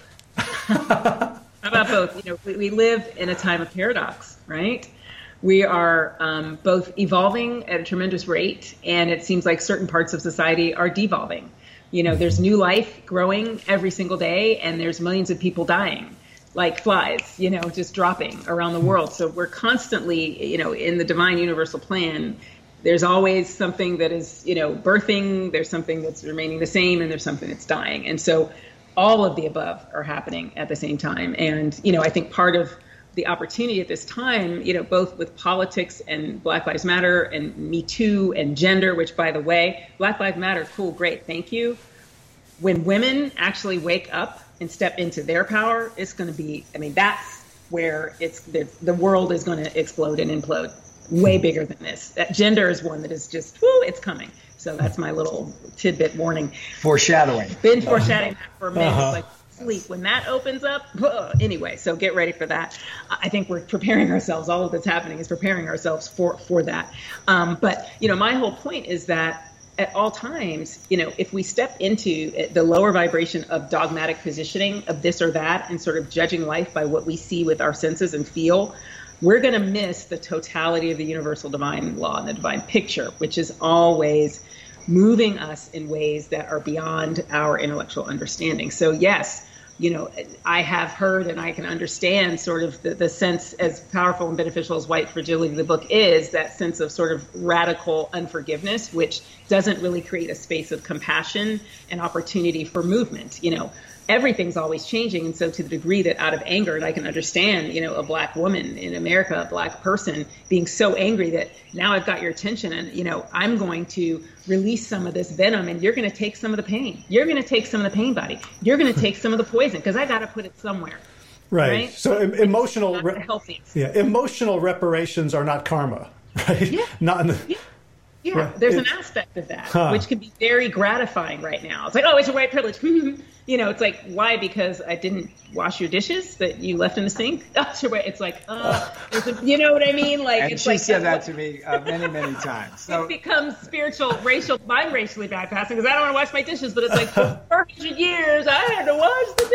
How about both? You know, we, we live in a time of paradox, right? We are um, both evolving at a tremendous rate, and it seems like certain parts of society are devolving. You know, there's new life growing every single day, and there's millions of people dying like flies, you know, just dropping around the world. So we're constantly, you know, in the divine universal plan, there's always something that is, you know, birthing, there's something that's remaining the same, and there's something that's dying. And so all of the above are happening at the same time. And, you know, I think part of the opportunity at this time, you know, both with politics and Black Lives Matter and Me Too and gender, which, by the way, Black Lives Matter, cool, great, thank you. When women actually wake up and step into their power, it's going to be, I mean, that's where it's the, the world is going to explode and implode way bigger than this. That gender is one that is just, whoo, it's coming. So that's my little tidbit warning. Foreshadowing. Been foreshadowing that for a minute. Uh-huh. It's like sleep. When that opens up, uh, anyway, so get ready for that. I think we're preparing ourselves. All of that's happening is preparing ourselves for, for that. Um, but, you know, my whole point is that at all times, you know, if we step into the lower vibration of dogmatic positioning of this or that and sort of judging life by what we see with our senses and feel, we're going to miss the totality of the universal divine law and the divine picture, which is always moving us in ways that are beyond our intellectual understanding. So yes, you know, I have heard and I can understand sort of the, the sense, as powerful and beneficial as White Fragility, the book is, that sense of sort of radical unforgiveness, which doesn't really create a space of compassion and opportunity for movement. You know, everything's always changing. And so to the degree that out of anger, and I can understand, you know, a Black woman in America, a Black person being so angry that now I've got your attention and, you know, I'm going to release some of this venom and you're going to take some of the pain. You're going to take some of the pain, buddy. You're going to take some of the poison because I got to put it somewhere. Right. Right? So em- emotional, Not the healthiest. yeah, emotional reparations are not karma, right? Yeah. Not in the, Yeah. Yeah, Right. there's It- an aspect of that, Huh. which can be very gratifying right now. It's like, oh, it's your white privilege. You know, it's like, why? Because I didn't wash your dishes that you left in the sink? Oh, it's your white. It's like, uh, there's a, you know what I mean? Like, And it's she like said that that's to me uh, many, many times. So it becomes spiritual, racial, I'm racially bypassing because I don't want to wash my dishes, but it's like, for four hundred years, I had to wash the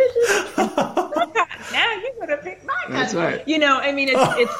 dishes. Now you're going to pick my cotton. That's right. You know, I mean, it's,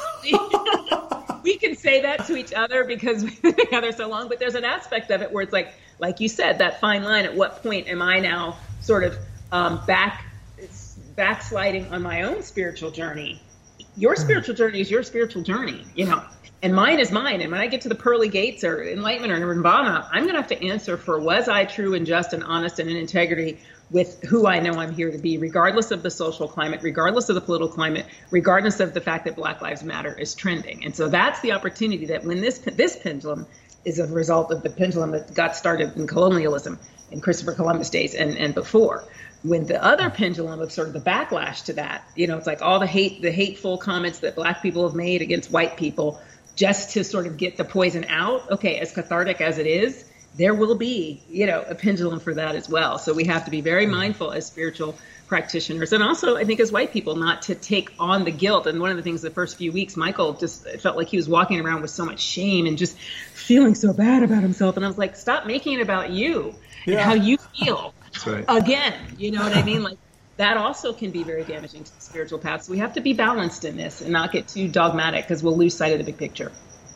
it's we can say that to each other because we've been together so long, but there's an aspect of it where it's like, like you said, that fine line, at what point am I now sort of um, back, backsliding on my own spiritual journey? Your spiritual journey is your spiritual journey, you know, and mine is mine. And when I get to the pearly gates or enlightenment or nirvana, I'm going to have to answer for, was I true and just and honest and in integrity with who I know I'm here to be, regardless of the social climate, regardless of the political climate, regardless of the fact that Black Lives Matter is trending. And so that's the opportunity that when this this pendulum is a result of the pendulum that got started in colonialism in Christopher Columbus days and, and before. When the other pendulum of sort of the backlash to that, you know, it's like all the hate, the hateful comments that Black people have made against white people just to sort of get the poison out. Okay, as cathartic as it is, there will be, you know, a pendulum for that as well. So we have to be very mindful as spiritual practitioners, and also I think as white people, not to take on the guilt. And one of the things the first few weeks, Michael just felt like he was walking around with so much shame and just feeling so bad about himself. And I was like, stop making it about you Yeah. and how you feel. That's right. Again, you know what I mean? Like that also can be very damaging to the spiritual path. So we have to be balanced in this and not get too dogmatic because we'll lose sight of the big picture.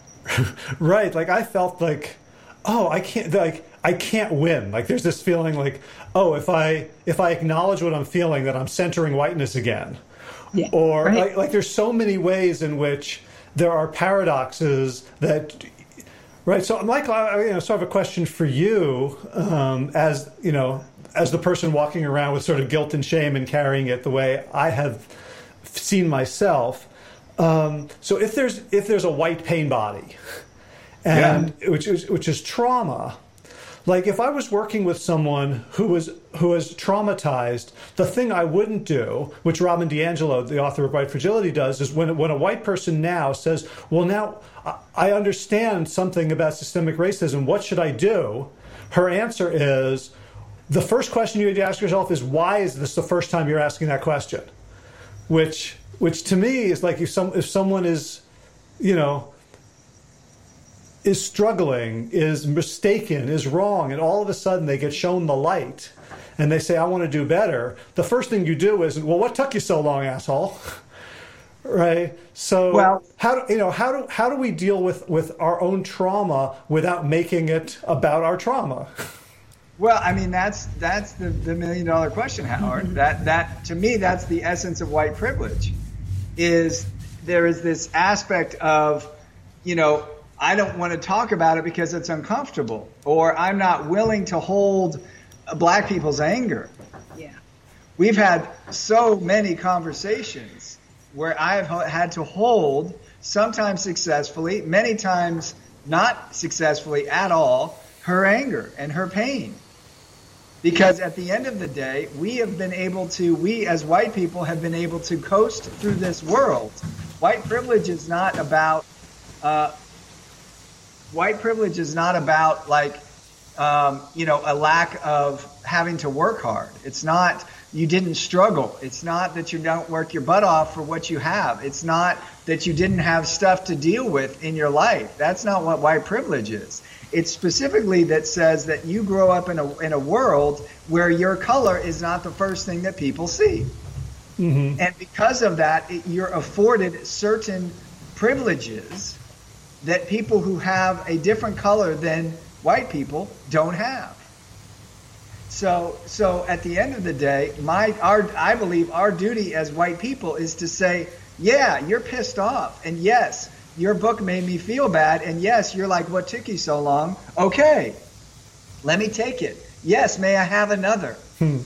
right. Like I felt like, oh, I can't, like, I can't win. Like there's this feeling like, oh, if I, if I acknowledge what I'm feeling, that I'm centering whiteness again. Yeah, Or right. like, like there's so many ways in which there are paradoxes that, right. So Michael, I, you know, so I have a question for you, um, as, you know, as the person walking around with sort of guilt and shame and carrying it the way I have seen myself. Um, so if there's, if there's a white pain body, and Yeah. which is which is trauma, Like if I was working with someone who was who was traumatized, the thing I wouldn't do, which Robin DiAngelo, the author of White Fragility, does, is when when a white person now says, "Well, now I understand something about systemic racism. What should I do?" Her answer is, the first question you need to ask yourself is, "Why is this the first time you're asking that question?" Which which to me is like if some if someone is, you know, is struggling, is mistaken, is wrong, and all of a sudden they get shown the light and they say, "I want to do better," the first thing you do is, "Well, what took you so long, asshole?" Right? So well, how do you know how do how do we deal with, with our own trauma without making it about our trauma? Well, I mean, that's that's the, the million dollar question, Howard. that that to me, that's the essence of white privilege. Is there is this aspect of, you know, I don't want to talk about it because it's uncomfortable, or I'm not willing to hold black people's anger. Yeah. We've had so many conversations where I've had to hold, sometimes successfully, many times not successfully at all, her anger and her pain. Because at the end of the day, we have been able to, we as white people have been able to coast through this world. White privilege is not about, uh, white privilege is not about like, um, you know, a lack of having to work hard. It's not you didn't struggle. It's not that you don't work your butt off for what you have. It's not that you didn't have stuff to deal with in your life. That's not what white privilege is. It's specifically that says that you grow up in a in a world where your color is not the first thing that people see. Mm-hmm. And because of that, it, you're afforded certain privileges that people who have a different color than white people don't have. So, so at the end of the day, my, our, I believe our duty as white people is to say, yeah, you're pissed off. And yes, your book made me feel bad. And yes, you're like, what took you so long? Okay, let me take it. Yes, may I have another? Hmm.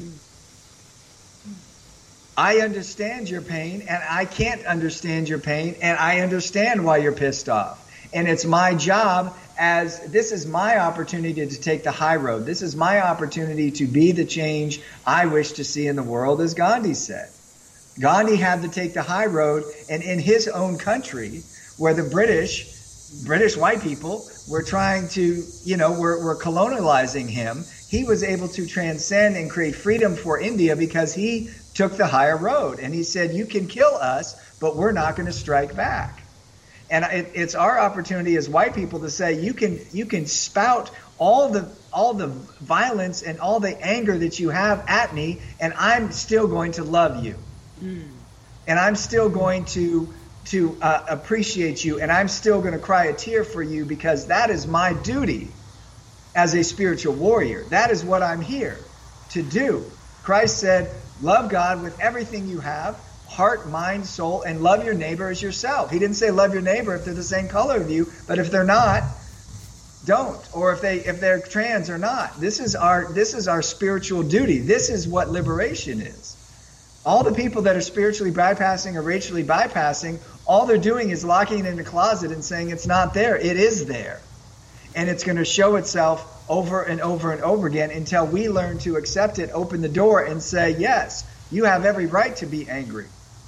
I understand your pain, and I can't understand your pain, and I understand why you're pissed off. And it's my job as this is my opportunity to take the high road. This is my opportunity to be the change I wish to see in the world, as Gandhi said. Gandhi had to take the high road, and in his own country, where the British, British white people were trying to, you know, were, were colonializing him, he was able to transcend and create freedom for India because he took the higher road. And he said, you can kill us, but we're not going to strike back. And it, it's our opportunity as white people to say, you can you can spout all the all the violence and all the anger that you have at me, and I'm still going to love you. Mm. And I'm still going to to uh, appreciate you, and I'm still going to cry a tear for you, because that is my duty as a spiritual warrior. That is what I'm here to do. Christ said, love God with everything you have, heart, mind, soul, and love your neighbor as yourself. He didn't say love your neighbor if they're the same color of you, but if they're not, don't. Or if they if they're trans or not. This is our this is our spiritual duty. This is what liberation is. All the people that are spiritually bypassing or racially bypassing, all they're doing is locking it in the closet and saying it's not there. It is there. And it's going to show itself over and over and over again until we learn to accept it, open the door, and say, yes, you have every right to be angry.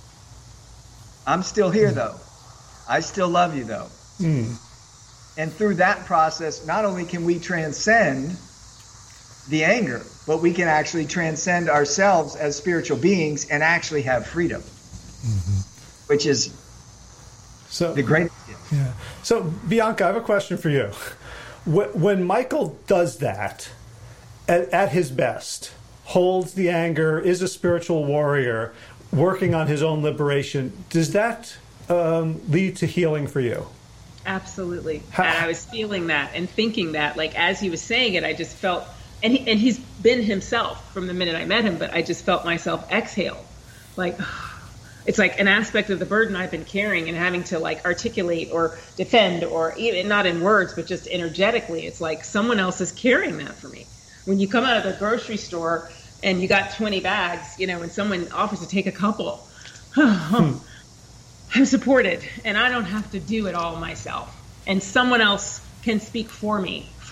I'm still here, though. I still love you, though. Mm. And through that process, not only can we transcend the anger, but we can actually transcend ourselves as spiritual beings and actually have freedom, mm-hmm. which is so, the greatest gift. Yeah. So, Bianca, I have a question for you. When Michael does that at, at his best, holds the anger, is a spiritual warrior, working on his own liberation, does that um, lead to healing for you? Absolutely. How? And I was feeling that and thinking that, like, as he was saying it, I just felt, and he, and he's been himself from the minute I met him, but I just felt myself exhale. Like, it's like an aspect of the burden I've been carrying and having to, like, articulate or defend, or even not in words, but just energetically. It's like someone else is carrying that for me. When you come out of the grocery store and you got twenty bags, you know, and someone offers to take a couple, hmm. I'm supported, and I don't have to do it all myself. And someone else can speak for me,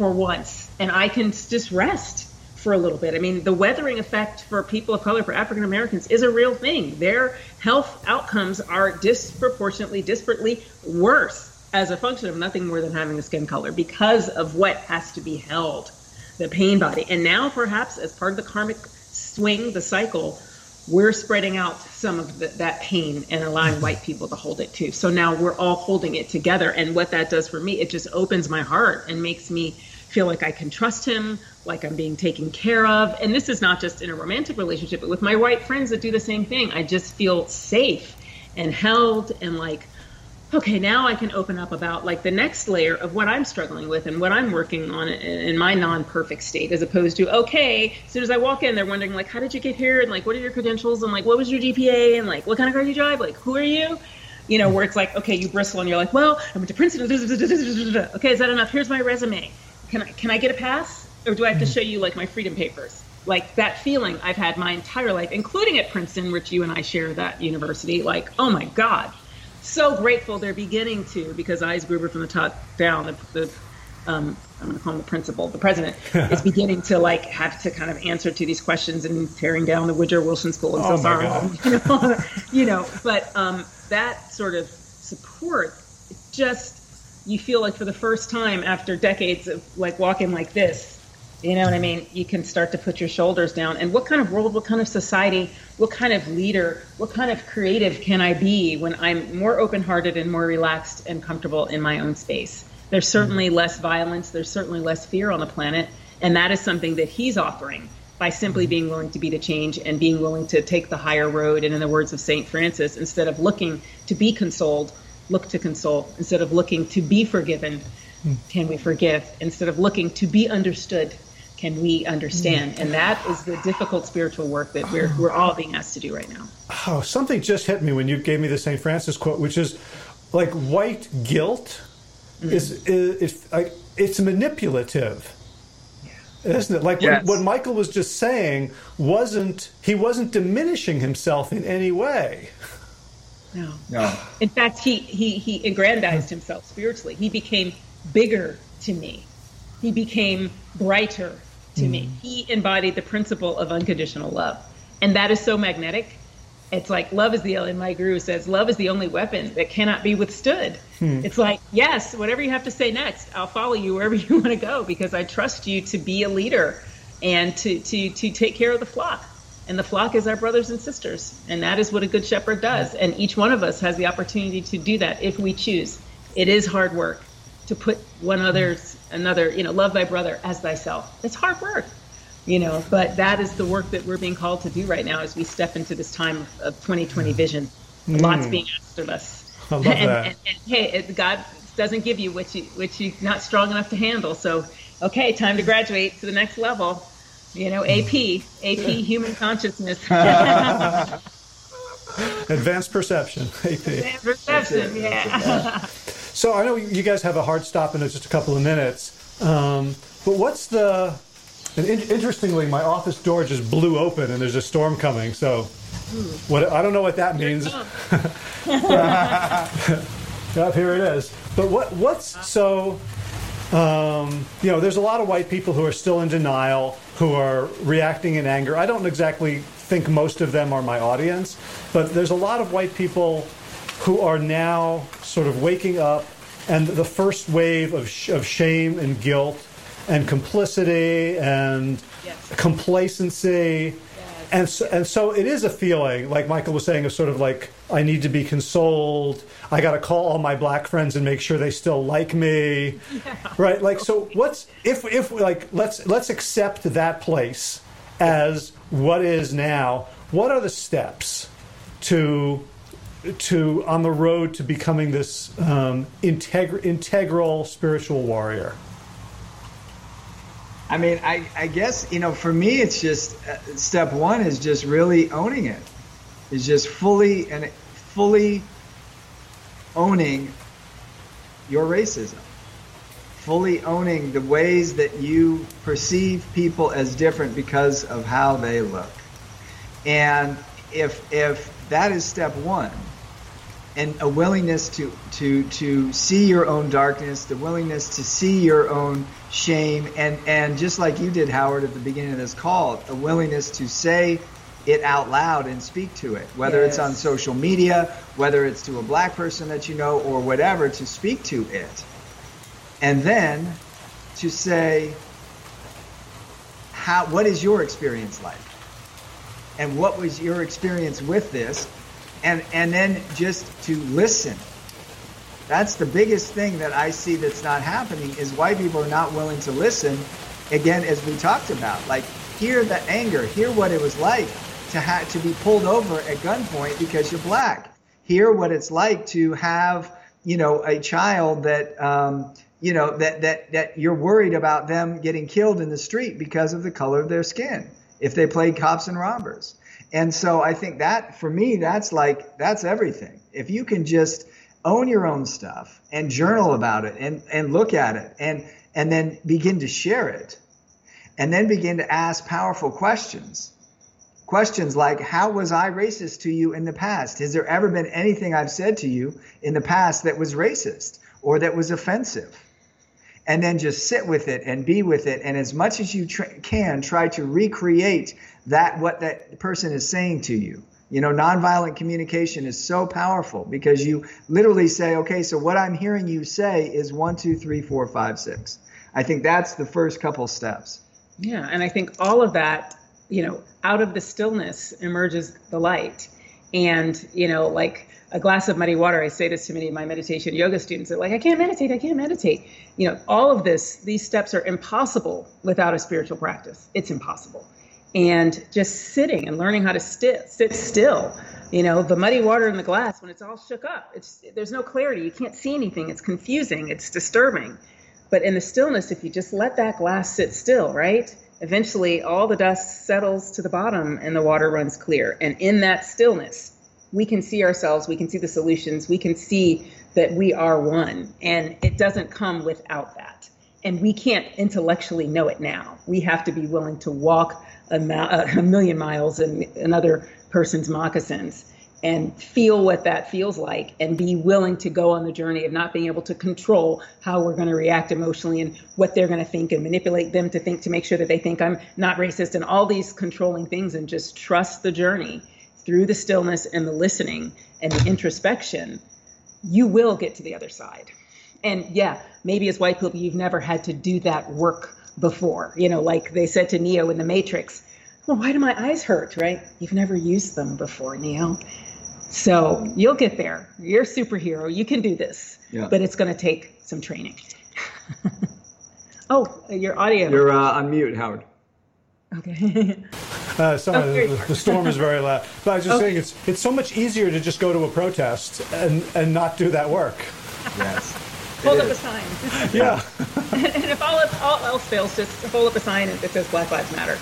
for once, and I can just rest for a little bit. I mean, the weathering effect for people of color, for African Americans, is a real thing. Their health outcomes are disproportionately, disparately worse as a function of nothing more than having a skin color because of what has to be held, the pain body. And now perhaps as part of the karmic swing, the cycle, we're spreading out some of the, that pain and allowing white people to hold it too. So now we're all holding it together. And what that does for me, it just opens my heart and makes me feel like I can trust him, like I'm being taken care of. And this is not just in a romantic relationship, but with my white friends that do the same thing. I just feel safe and held and like, okay, now I can open up about like the next layer of what I'm struggling with and what I'm working on in my non-perfect state, as opposed to, okay, as soon as I walk in, they're wondering like, how did you get here? And like, what are your credentials? And like, what was your G P A? And like, what kind of car do you drive? Like, who are you? You know, where it's like, okay, you bristle and you're like, well, I went to Princeton. Okay, is that enough? Here's my resume. Can I, can I get a pass? Or do I have to show you like my freedom papers? Like that feeling I've had my entire life, including at Princeton, which you and I share that university. Like, oh my God. So grateful they're beginning to, because Eis Gruber from the top down, the, the um, I'm going to call him the principal, the president, is beginning to like have to kind of answer to these questions and tearing down the Woodrow Wilson School. I'm oh so sorry, you know, you know. But um, that sort of support, it just you feel like for the first time after decades of like walking like this. You know what I mean? You can start to put your shoulders down. And what kind of world, what kind of society, what kind of leader, what kind of creative can I be when I'm more open-hearted and more relaxed and comfortable in my own space? There's certainly less violence. There's certainly less fear on the planet. And that is something that he's offering by simply being willing to be the change and being willing to take the higher road. And in the words of Saint Francis, instead of looking to be consoled, look to console. Instead of looking to be forgiven, can we forgive? Instead of looking to be understood, can we understand? And that is the difficult spiritual work that we're we're all being asked to do right now. Oh, something just hit me when you gave me the Saint Francis quote, which is like white guilt mm. is, is, is it's manipulative, yeah. isn't it? Like yes. what, what Michael was just saying wasn't he wasn't diminishing himself in any way. No, no. In fact, he he he aggrandized himself spiritually. He became bigger to me. He became brighter to mm. me. He embodied the principle of unconditional love. And that is so magnetic. It's like love is the, and my guru says, love is the only weapon that cannot be withstood. Mm. It's like, yes, whatever you have to say next, I'll follow you wherever you want to go because I trust you to be a leader and to, to, to take care of the flock. And the flock is our brothers and sisters. And that is what a good shepherd does. And each one of us has the opportunity to do that if we choose. It is hard work to put one other's, another, you know, love thy brother as thyself. It's hard work, you know, but that is the work that we're being called to do right now as we step into this time of, of twenty twenty vision. Mm. Lots being asked of us. I love and, that. And, and, and hey, it, God doesn't give you what you what you're not strong enough to handle. So, okay, time to graduate to the next level. You know, A P, A P, human consciousness. Advanced perception, A P. Advanced perception, yeah. So I know you guys have a hard stop in just a couple of minutes, um, but what's the? And in, interestingly, my office door just blew open, and there's a storm coming. So, what I don't know what that means. Yep, here it is. But what what's so? Um, you know, there's a lot of white people who are still in denial, who are reacting in anger. I don't exactly think most of them are my audience, but there's a lot of white people who are now sort of waking up, and the first wave of, sh- of shame and guilt and complicity and yes. complacency. Yes. And, so, and so it is a feeling, like Michael was saying, of sort of like, I need to be consoled. I got to call all my black friends and make sure they still like me. Yeah. Right? Like, so what's, if, if like, let's, let's accept that place as what is now. What are the steps to... to on the road to becoming this um, integ- integral spiritual warrior? I mean, I, I guess, you know, for me, it's just uh, step one is just really owning it. Is just fully and fully owning your racism. Fully owning the ways that you perceive people as different because of how they look. And if if that is step one, and a willingness to, to, to see your own darkness, the willingness to see your own shame, and, and just like you did, Howard, at the beginning of this call, a willingness to say it out loud and speak to it, whether yes. it's on social media, whether it's to a black person that you know or whatever, to speak to it. And then to say, how, what is your experience like? And what was your experience with this? And, and then just to listen. That's the biggest thing that I see that's not happening, is white people are not willing to listen. Again, as we talked about, like, hear the anger, hear what it was like to have to be pulled over at gunpoint because you're black. Hear what it's like to have, you know, a child that, um, you know, that, that, that you're worried about them getting killed in the street because of the color of their skin, if they played cops and robbers. And so I think that, for me, that's like, that's everything. If you can just own your own stuff and journal about it and, and look at it and, and then begin to share it, and then begin to ask powerful questions. Questions like, how was I racist to you in the past? Has there ever been anything I've said to you in the past that was racist or that was offensive? And then just sit with it and be with it. And as much as you tr- can, try to recreate that, what that person is saying to you. You know, nonviolent communication is so powerful because you literally say, okay, so what I'm hearing you say is one, two, three, four, five, six. I think that's the first couple steps. Yeah. And I think all of that, you know, out of the stillness emerges the light. And, you know, like a glass of muddy water, I say this to many of my meditation yoga students. They're like, I can't meditate, I can't meditate. You know, all of this, these steps are impossible without a spiritual practice. It's impossible. And just sitting and learning how to sti- sit still, you know, the muddy water in the glass, when it's all shook up, it's there's no clarity. You can't see anything. It's confusing. It's disturbing. But in the stillness, if you just let that glass sit still, right? Eventually, all the dust settles to the bottom and the water runs clear. And in that stillness, we can see ourselves, we can see the solutions, we can see that we are one. And it doesn't come without that. And we can't intellectually know it now. We have to be willing to walk a, ma- a million miles in another person's moccasins and feel what that feels like and be willing to go on the journey of not being able to control how we're going to react emotionally and what they're going to think and manipulate them to think, to make sure that they think I'm not racist and all these controlling things, and just trust the journey through the stillness and the listening and the introspection. You will get to the other side. And yeah, maybe as white people, you've never had to do that work before. You know, like they said to Neo in The Matrix, well, why do my eyes hurt, right? You've never used them before, Neo. So you'll get there. You're a superhero. You can do this, yeah. But it's going to take some training. Oh, your audio. You're uh, on mute, Howard. Okay. uh, sorry, oh, the, the storm is very loud. But I was just okay. saying, it's it's so much easier to just go to a protest and, and not do that work. Yes. Hold up a sign. Yeah. And if all, all else fails, just hold up a sign that says Black Lives Matter.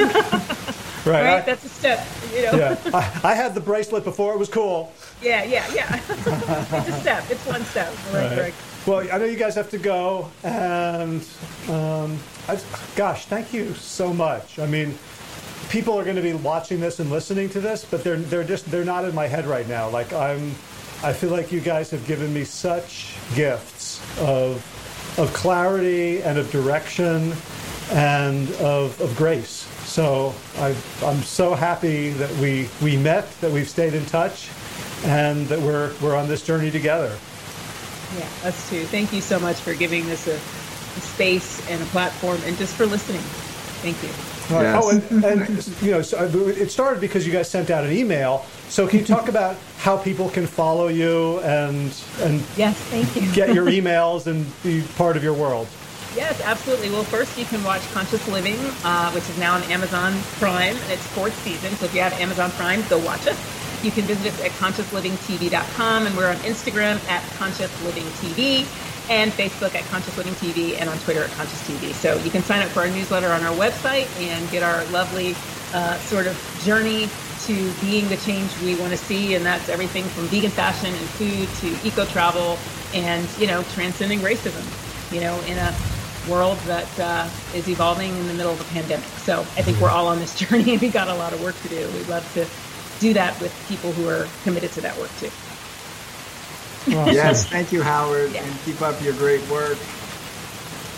Right, right? I, that's a step, you know. Yeah, I, I had the bracelet before it was cool. Yeah, yeah, yeah. It's a step. It's one step. Right, right. Well, I know you guys have to go, and um, I, gosh, thank you so much. I mean, people are going to be watching this and listening to this, but they're they're just they're not in my head right now. Like I'm, I feel like you guys have given me such gifts of of clarity and of direction and of of grace. So I, I'm so happy that we, we met, that we've stayed in touch, and that we're we're on this journey together. Yeah, us too. Thank you so much for giving this a, a space and a platform, and just for listening. Thank you. Right. Yes. Oh, and, and you know, so it started because you guys sent out an email. So can you talk about how people can follow you and and yes, thank you. get your emails and be part of your world? Yes, absolutely. Well, first you can watch Conscious Living, uh, which is now on Amazon Prime, and it's fourth season. So if you have Amazon Prime, go watch it. You can visit us at conscious living t v dot com, and we're on Instagram at Conscious Living T V, and Facebook at Conscious Living T V, and on Twitter at Conscious T V. So you can sign up for our newsletter on our website and get our lovely uh, sort of journey to being the change we want to see, and that's everything from vegan fashion and food to eco travel and, you know, transcending racism, you know, in a world that uh, is evolving in the middle of a pandemic. So I think we're all on this journey, and we've got a lot of work to do. We'd love to do that with people who are committed to that work too. Awesome. Yes, thank you, Howard, yeah. and keep up your great work.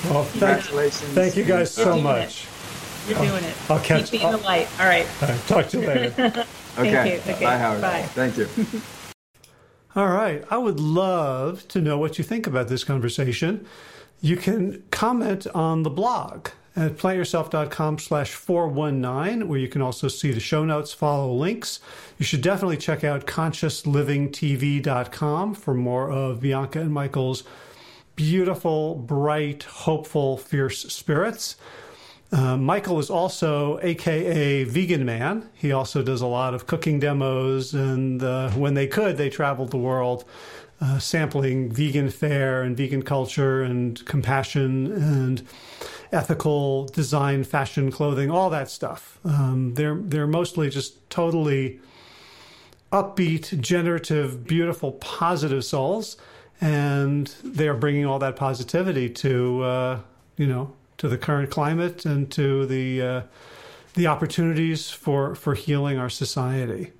Well, congratulations. Thank you guys so You're much. It. You're doing it. I'll catch Keep being the light. All right. All right. Talk to you later. Okay. Thank you. Okay. Bye, Howard. Bye. Thank you. All right. I would love to know what you think about this conversation. You can comment on the blog at plantyourself.com slash 419, where you can also see the show notes, follow links. You should definitely check out conscious living t v dot com for more of Bianca and Michael's beautiful, bright, hopeful, fierce spirits. Uh, Michael is also A K A Vegan Man. He also does a lot of cooking demos, and uh, when they could, they traveled the world uh, sampling vegan fare and vegan culture and compassion and ethical design, fashion, clothing, all that stuff. Um, they're they're mostly just totally upbeat, generative, beautiful, positive souls, and they are bringing all that positivity to uh, you know. to the current climate and to the uh, the opportunities for, for healing our society.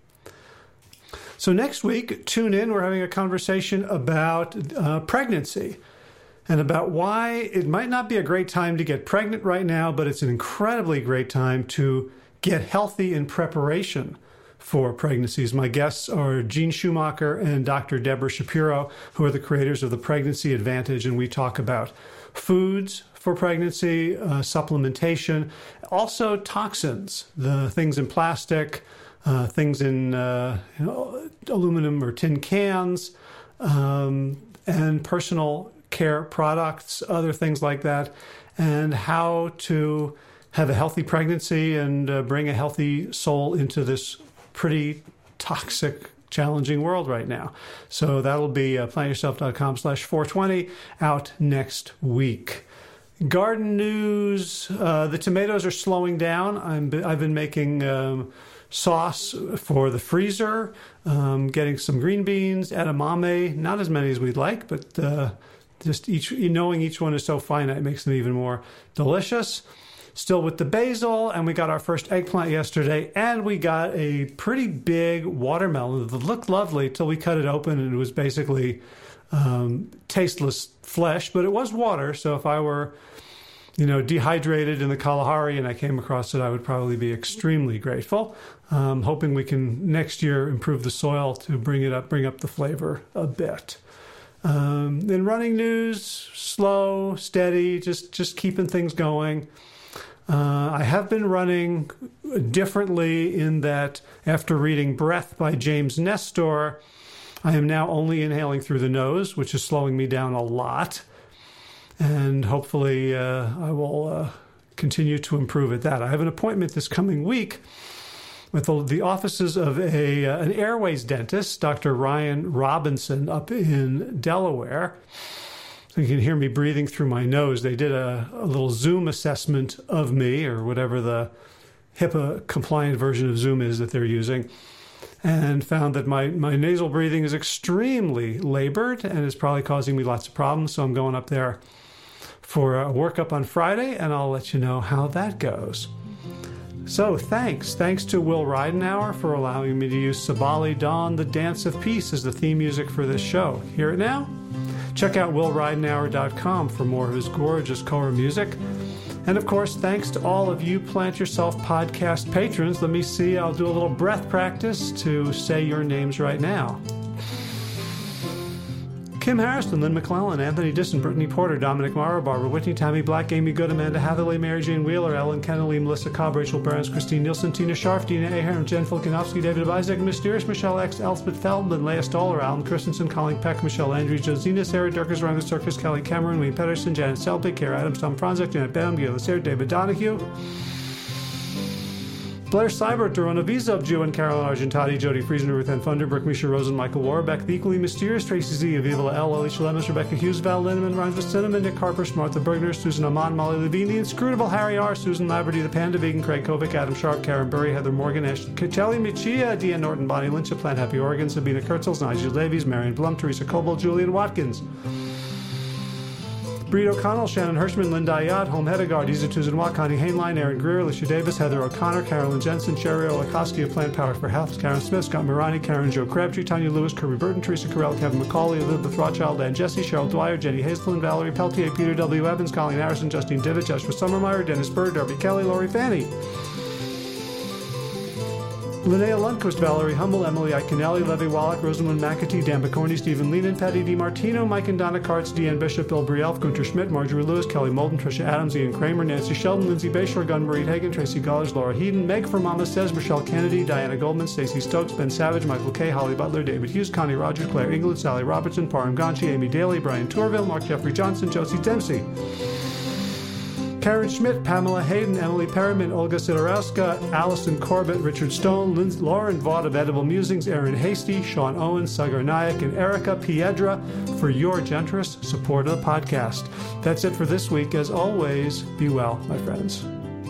So next week, tune in. We're having a conversation about uh, pregnancy and about why it might not be a great time to get pregnant right now, but it's an incredibly great time to get healthy in preparation for pregnancies. My guests are Jean Schumacher and Doctor Deborah Shapiro, who are the creators of the Pregnancy Advantage, and we talk about foods for pregnancy, uh, supplementation, also toxins, the things in plastic, uh, things in uh, you know, aluminum or tin cans, um, and personal care products, other things like that, and how to have a healthy pregnancy and uh, bring a healthy soul into this pretty toxic, challenging world right now. So that'll be uh, plantyourself.com slash 420 out next week. Garden news, uh, the tomatoes are slowing down. I'm, I've been making um, sauce for the freezer, um, getting some green beans, edamame, not as many as we'd like, but uh, just each knowing each one is so finite, it makes them even more delicious. Still with the basil, and we got our first eggplant yesterday, and we got a pretty big watermelon that looked lovely till we cut it open, and it was basically um, tasteless flesh, but it was water, so if I were you know, dehydrated in the Kalahari and I came across it, I would probably be extremely grateful. Um, hoping we can next year improve the soil to bring it up, bring up the flavor a bit. Um, in running news, slow, steady, just, just keeping things going. Uh, I have been running differently in that after reading Breath by James Nestor, I am now only inhaling through the nose, which is slowing me down a lot. And hopefully uh, I will uh, continue to improve at that. I have an appointment this coming week with the, the offices of a uh, an airways dentist, Doctor Ryan Robinson, up in Delaware. So you can hear me breathing through my nose. They did a, a little Zoom assessment of me, or whatever the HIPAA-compliant version of Zoom is that they're using, and found that my, my nasal breathing is extremely labored and is probably causing me lots of problems. So I'm going up there for a workup on Friday, and I'll let you know how that goes. So thanks. Thanks to Will Ridenauer for allowing me to use Sabali Dawn, the Dance of Peace, as the theme music for this show. Hear it now? Check out will ridenauer dot com for more of his gorgeous Kora music. And of course, thanks to all of you Plant Yourself podcast patrons. Let me see, I'll do a little breath practice to say your names right now. Kim Harrison, Lynn McClellan, Anthony Disson, Brittany Porter, Dominic Morrow, Barbara Whitney, Tammy Black, Amy Good, Amanda Hathaway, Mary Jane Wheeler, Ellen Kennelly, Melissa Cobb, Rachel Burns, Christine Nielsen, Tina Scharf, Dina Ahern, Jen Filkanovsky, David Isaac, Mysterious, Michelle X, Elspeth Feldman, Leah Stoller, Alan Christensen, Colleen Peck, Michelle Andrews, Josina, Sarah Durkis, Ryan Circus, Kelly Cameron, Wayne Pedersen, Janet Selby, Kara Adams, Tom Franzek, Janet Bam, Gila Sarah, David Donahue, Blair Seibert, Dorona Vizov, Jew and Carolyn Argentati, Jody Friesen, Ruth Ann Funderbrick, Misha Rosen, Michael Warbeck, the equally mysterious Tracy Z, Aviva L, Alicia Lemus, Rebecca Hughes, Val Linneman, Rhymes with Cinnamon, Nick Harper, Martha Bergner, Susan Amon, Molly Levine, the inscrutable Harry R, Susan Laverty, the Panda Vegan, Craig Kovic, Adam Sharp, Karen Burry, Heather Morgan, Ashley Kelly Michia, Deanne Norton, Bonnie Lynch, Plant Happy Oregon, Sabina Kurtzels, Nigel Davies, Marion Blum, Teresa Coble, Julian Watkins, Breed O'Connell, Shannon Hirschman, Linda Ayat, Home Hedegaard, Isa Tuzan Connie Hainline, Aaron Greer, Alicia Davis, Heather O'Connor, Carolyn Jensen, Sherry Olakoski of Plant Power for Health, Karen Smith, Scott Mirani, Karen Jo Crabtree, Tanya Lewis, Kirby Burton, Teresa Carell, Kevin McCauley, Elizabeth Rothschild, Ann Jesse, Cheryl Dwyer, Jenny Hazelton, Valerie Peltier, Peter W. Evans, Colleen Harrison, Justine Divitt, Joshua Summermeyer, Dennis Bird, Darby Kelly, Lori Fanny, Linnea Lundquist, Valerie Hummel, Emily Iaconelli, Levy Wallach, Rosamund McAtee, Dan Bacorny, Stephen Leanan, Patty DiMartino, Mike and Donna Kartz, Deanne Bishop, Bill Brielf, Gunter Schmidt, Marjorie Lewis, Kelly Molden, Tricia Adams, Ian Kramer, Nancy Sheldon, Lindsay Bayshore, Gunn-Marie Hagan, Tracy Gullers, Laura Heaton, Meg from Mama Says, Michelle Kennedy, Diana Goldman, Stacey Stokes, Ben Savage, Michael Kay, Holly Butler, David Hughes, Connie Rogers, Claire England, Sally Robertson, Param Ganchi, Amy Daly, Brian Torville, Mark Jeffrey Johnson, Josie Dempsey, Karen Schmidt, Pamela Hayden, Emily Perriman, Olga Sidorowska, Allison Corbett, Richard Stone, Linz, Lauren Vaught of Edible Musings, Aaron Hasty, Sean Owens, Sagar Nayak, and Erica Piedra for your generous support of the podcast. That's it for this week. As always, be well, my friends.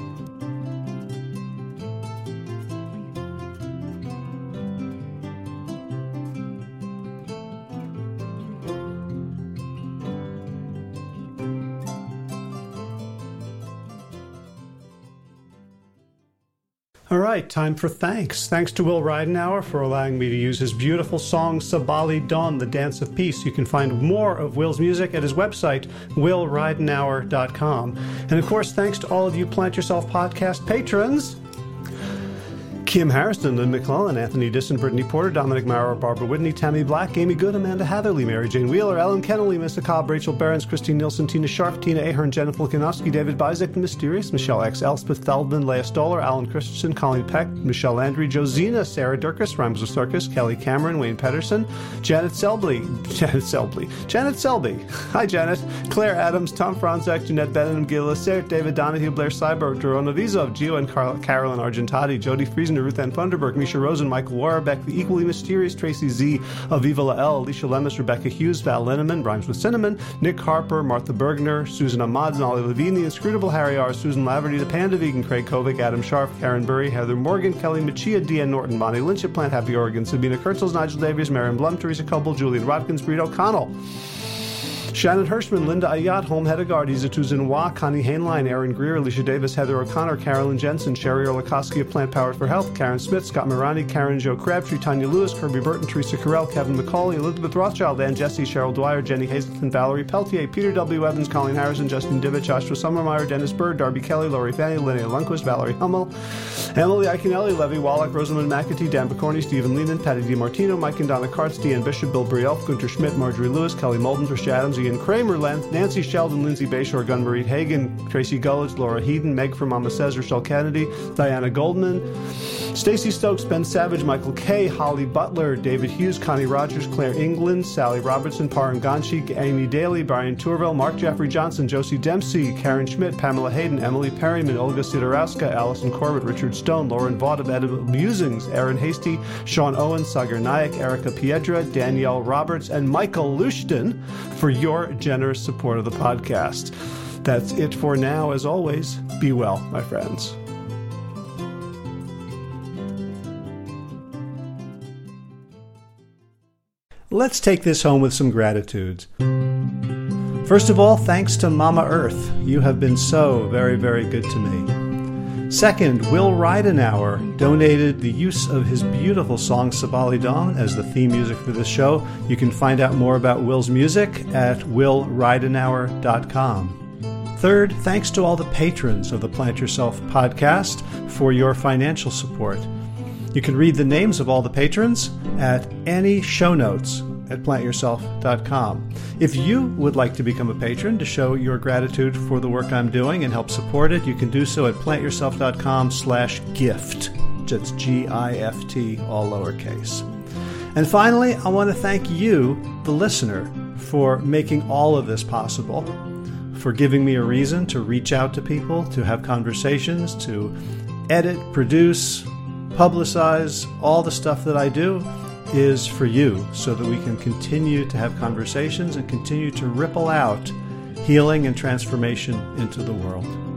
All right, time for thanks. Thanks to Will Ridenauer for allowing me to use his beautiful song Sabali Dawn, The Dance of Peace. You can find more of Will's music at his website, will ridenauer dot com. And of course, thanks to all of you Plant Yourself podcast patrons. Kim Harrison, Lynn McClellan, Anthony Disson, Brittany Porter, Dominic Maurer, Barbara Whitney, Tammy Black, Amy Good, Amanda Hatherley, Mary Jane Wheeler, Ellen Kennelly, Mister Cobb, Rachel Behrens, Christine Nielsen, Tina Sharp, Tina Ahern, Jennifer Volkanovsky, David Bizek, The Mysterious, Michelle X. Elspeth Feldman, Leah Stoller, Alan Christensen, Colleen Peck, Michelle Landry, Josina, Sarah Durkis, Rhymes with Circus, Kelly Cameron, Wayne Pedersen, Janet Selby, Janet Selby, Janet Selby, hi Janet, Claire Adams, Tom Franzek, Jeanette Benham, Gil Lacert, David Donahue, Blair Cyber, Dorona Vizov, Gio and Car- Carolyn Argentati, Jody Friesen, Ruth Ann Funderburg, Misha Rosen, Michael Warbeck, the equally mysterious Tracy Z, Aviva Lael, Alicia Lemus, Rebecca Hughes, Val Linneman, Rhymes with Cinnamon, Nick Harper, Martha Bergner, Susan Ahmad, Nolly Levine, the inscrutable Harry R., Susan Laverty, the Panda Vegan, Craig Kovic, Adam Sharf, Karen Burry, Heather Morgan, Kelly Machia, Deanne Norton, Bonnie Lynch at Plant Happy Oregon, Sabina Kurtzels, Nigel Davies, Marion Blum, Teresa Coble, Julian Watkins, Breed O'Connell, Shannon Hirschman, Linda Ayat, Home Hedegaard, Isa Tuzan Connie Hainline, Aaron Greer, Alicia Davis, Heather O'Connor, Carolyn Jensen, Sherry Olakoski of Plant Power for Health, Karen Smith, Scott Mirani, Karen Jo Crabtree, Tanya Lewis, Kirby Burton, Teresa Carell, Kevin McCauley, Elizabeth Rothschild, Ann Jesse, Cheryl Dwyer, Jenny Hazelton, Valerie Peltier, Peter W. Evans, Colleen Harrison, Justin Divitt, Joshua Summermeyer, Dennis Bird, Darby Kelly, Lori Fanny, Linnea Lundquist, Valerie Hummel, Emily Iaconelli, Levy Wallach, Rosamund McAtee, Dan Bacorny, Stephen Leanan, Patty DiMartino, Mike and Donna Kartz, Deanne Bishop, Bill Brielf, Gunter Schmidt, Marjorie Lewis, Kelly Molden, Tricia Adams, Ian Kramer, Len, Nancy Sheldon, Lindsay Bayshore, Gunn-Marie Hagan, Tracy Gullidge, Laura Heaton, Meg from Mama Says, Rochelle Kennedy, Diana Goldman, Stacey Stokes, Ben Savage, Michael Kay, Holly Butler, David Hughes, Connie Rogers, Claire England, Sally Robertson, Param Ganchi, Amy Daly, Brian Tourville, Mark Jeffrey Johnson, Josie Dempsey, Karen Schmidt, Pamela Hayden, Emily Perryman, Olga Sidorowska, Allison Corbett, Richard Stone, Lauren Vaught of Edible Musings, Aaron Hasty, Sean Owens, Sagar Nayak, Erica Piedra, Danielle Roberts, and Michael Lushton for your generous support of the podcast. That's it for now. As always, be well, my friends. Let's take this home with some gratitudes. First of all, thanks to Mama Earth. You have been so very, very good to me. Second, Will Ridenauer donated the use of his beautiful song Sabali Dawn as the theme music for this show. You can find out more about Will's music at will ridenauer dot com. Third, thanks to all the patrons of the Plant Yourself podcast for your financial support. You can read the names of all the patrons at any show notes at plant yourself dot com. If you would like to become a patron to show your gratitude for the work I'm doing and help support it, you can do so at plant yourself dot com slash gift. That's G I F T, all lowercase. And finally, I want to thank you, the listener, for making all of this possible, for giving me a reason to reach out to people, to have conversations, to edit, produce, publicize. All the stuff that I do is for you so that we can continue to have conversations and continue to ripple out healing and transformation into the world.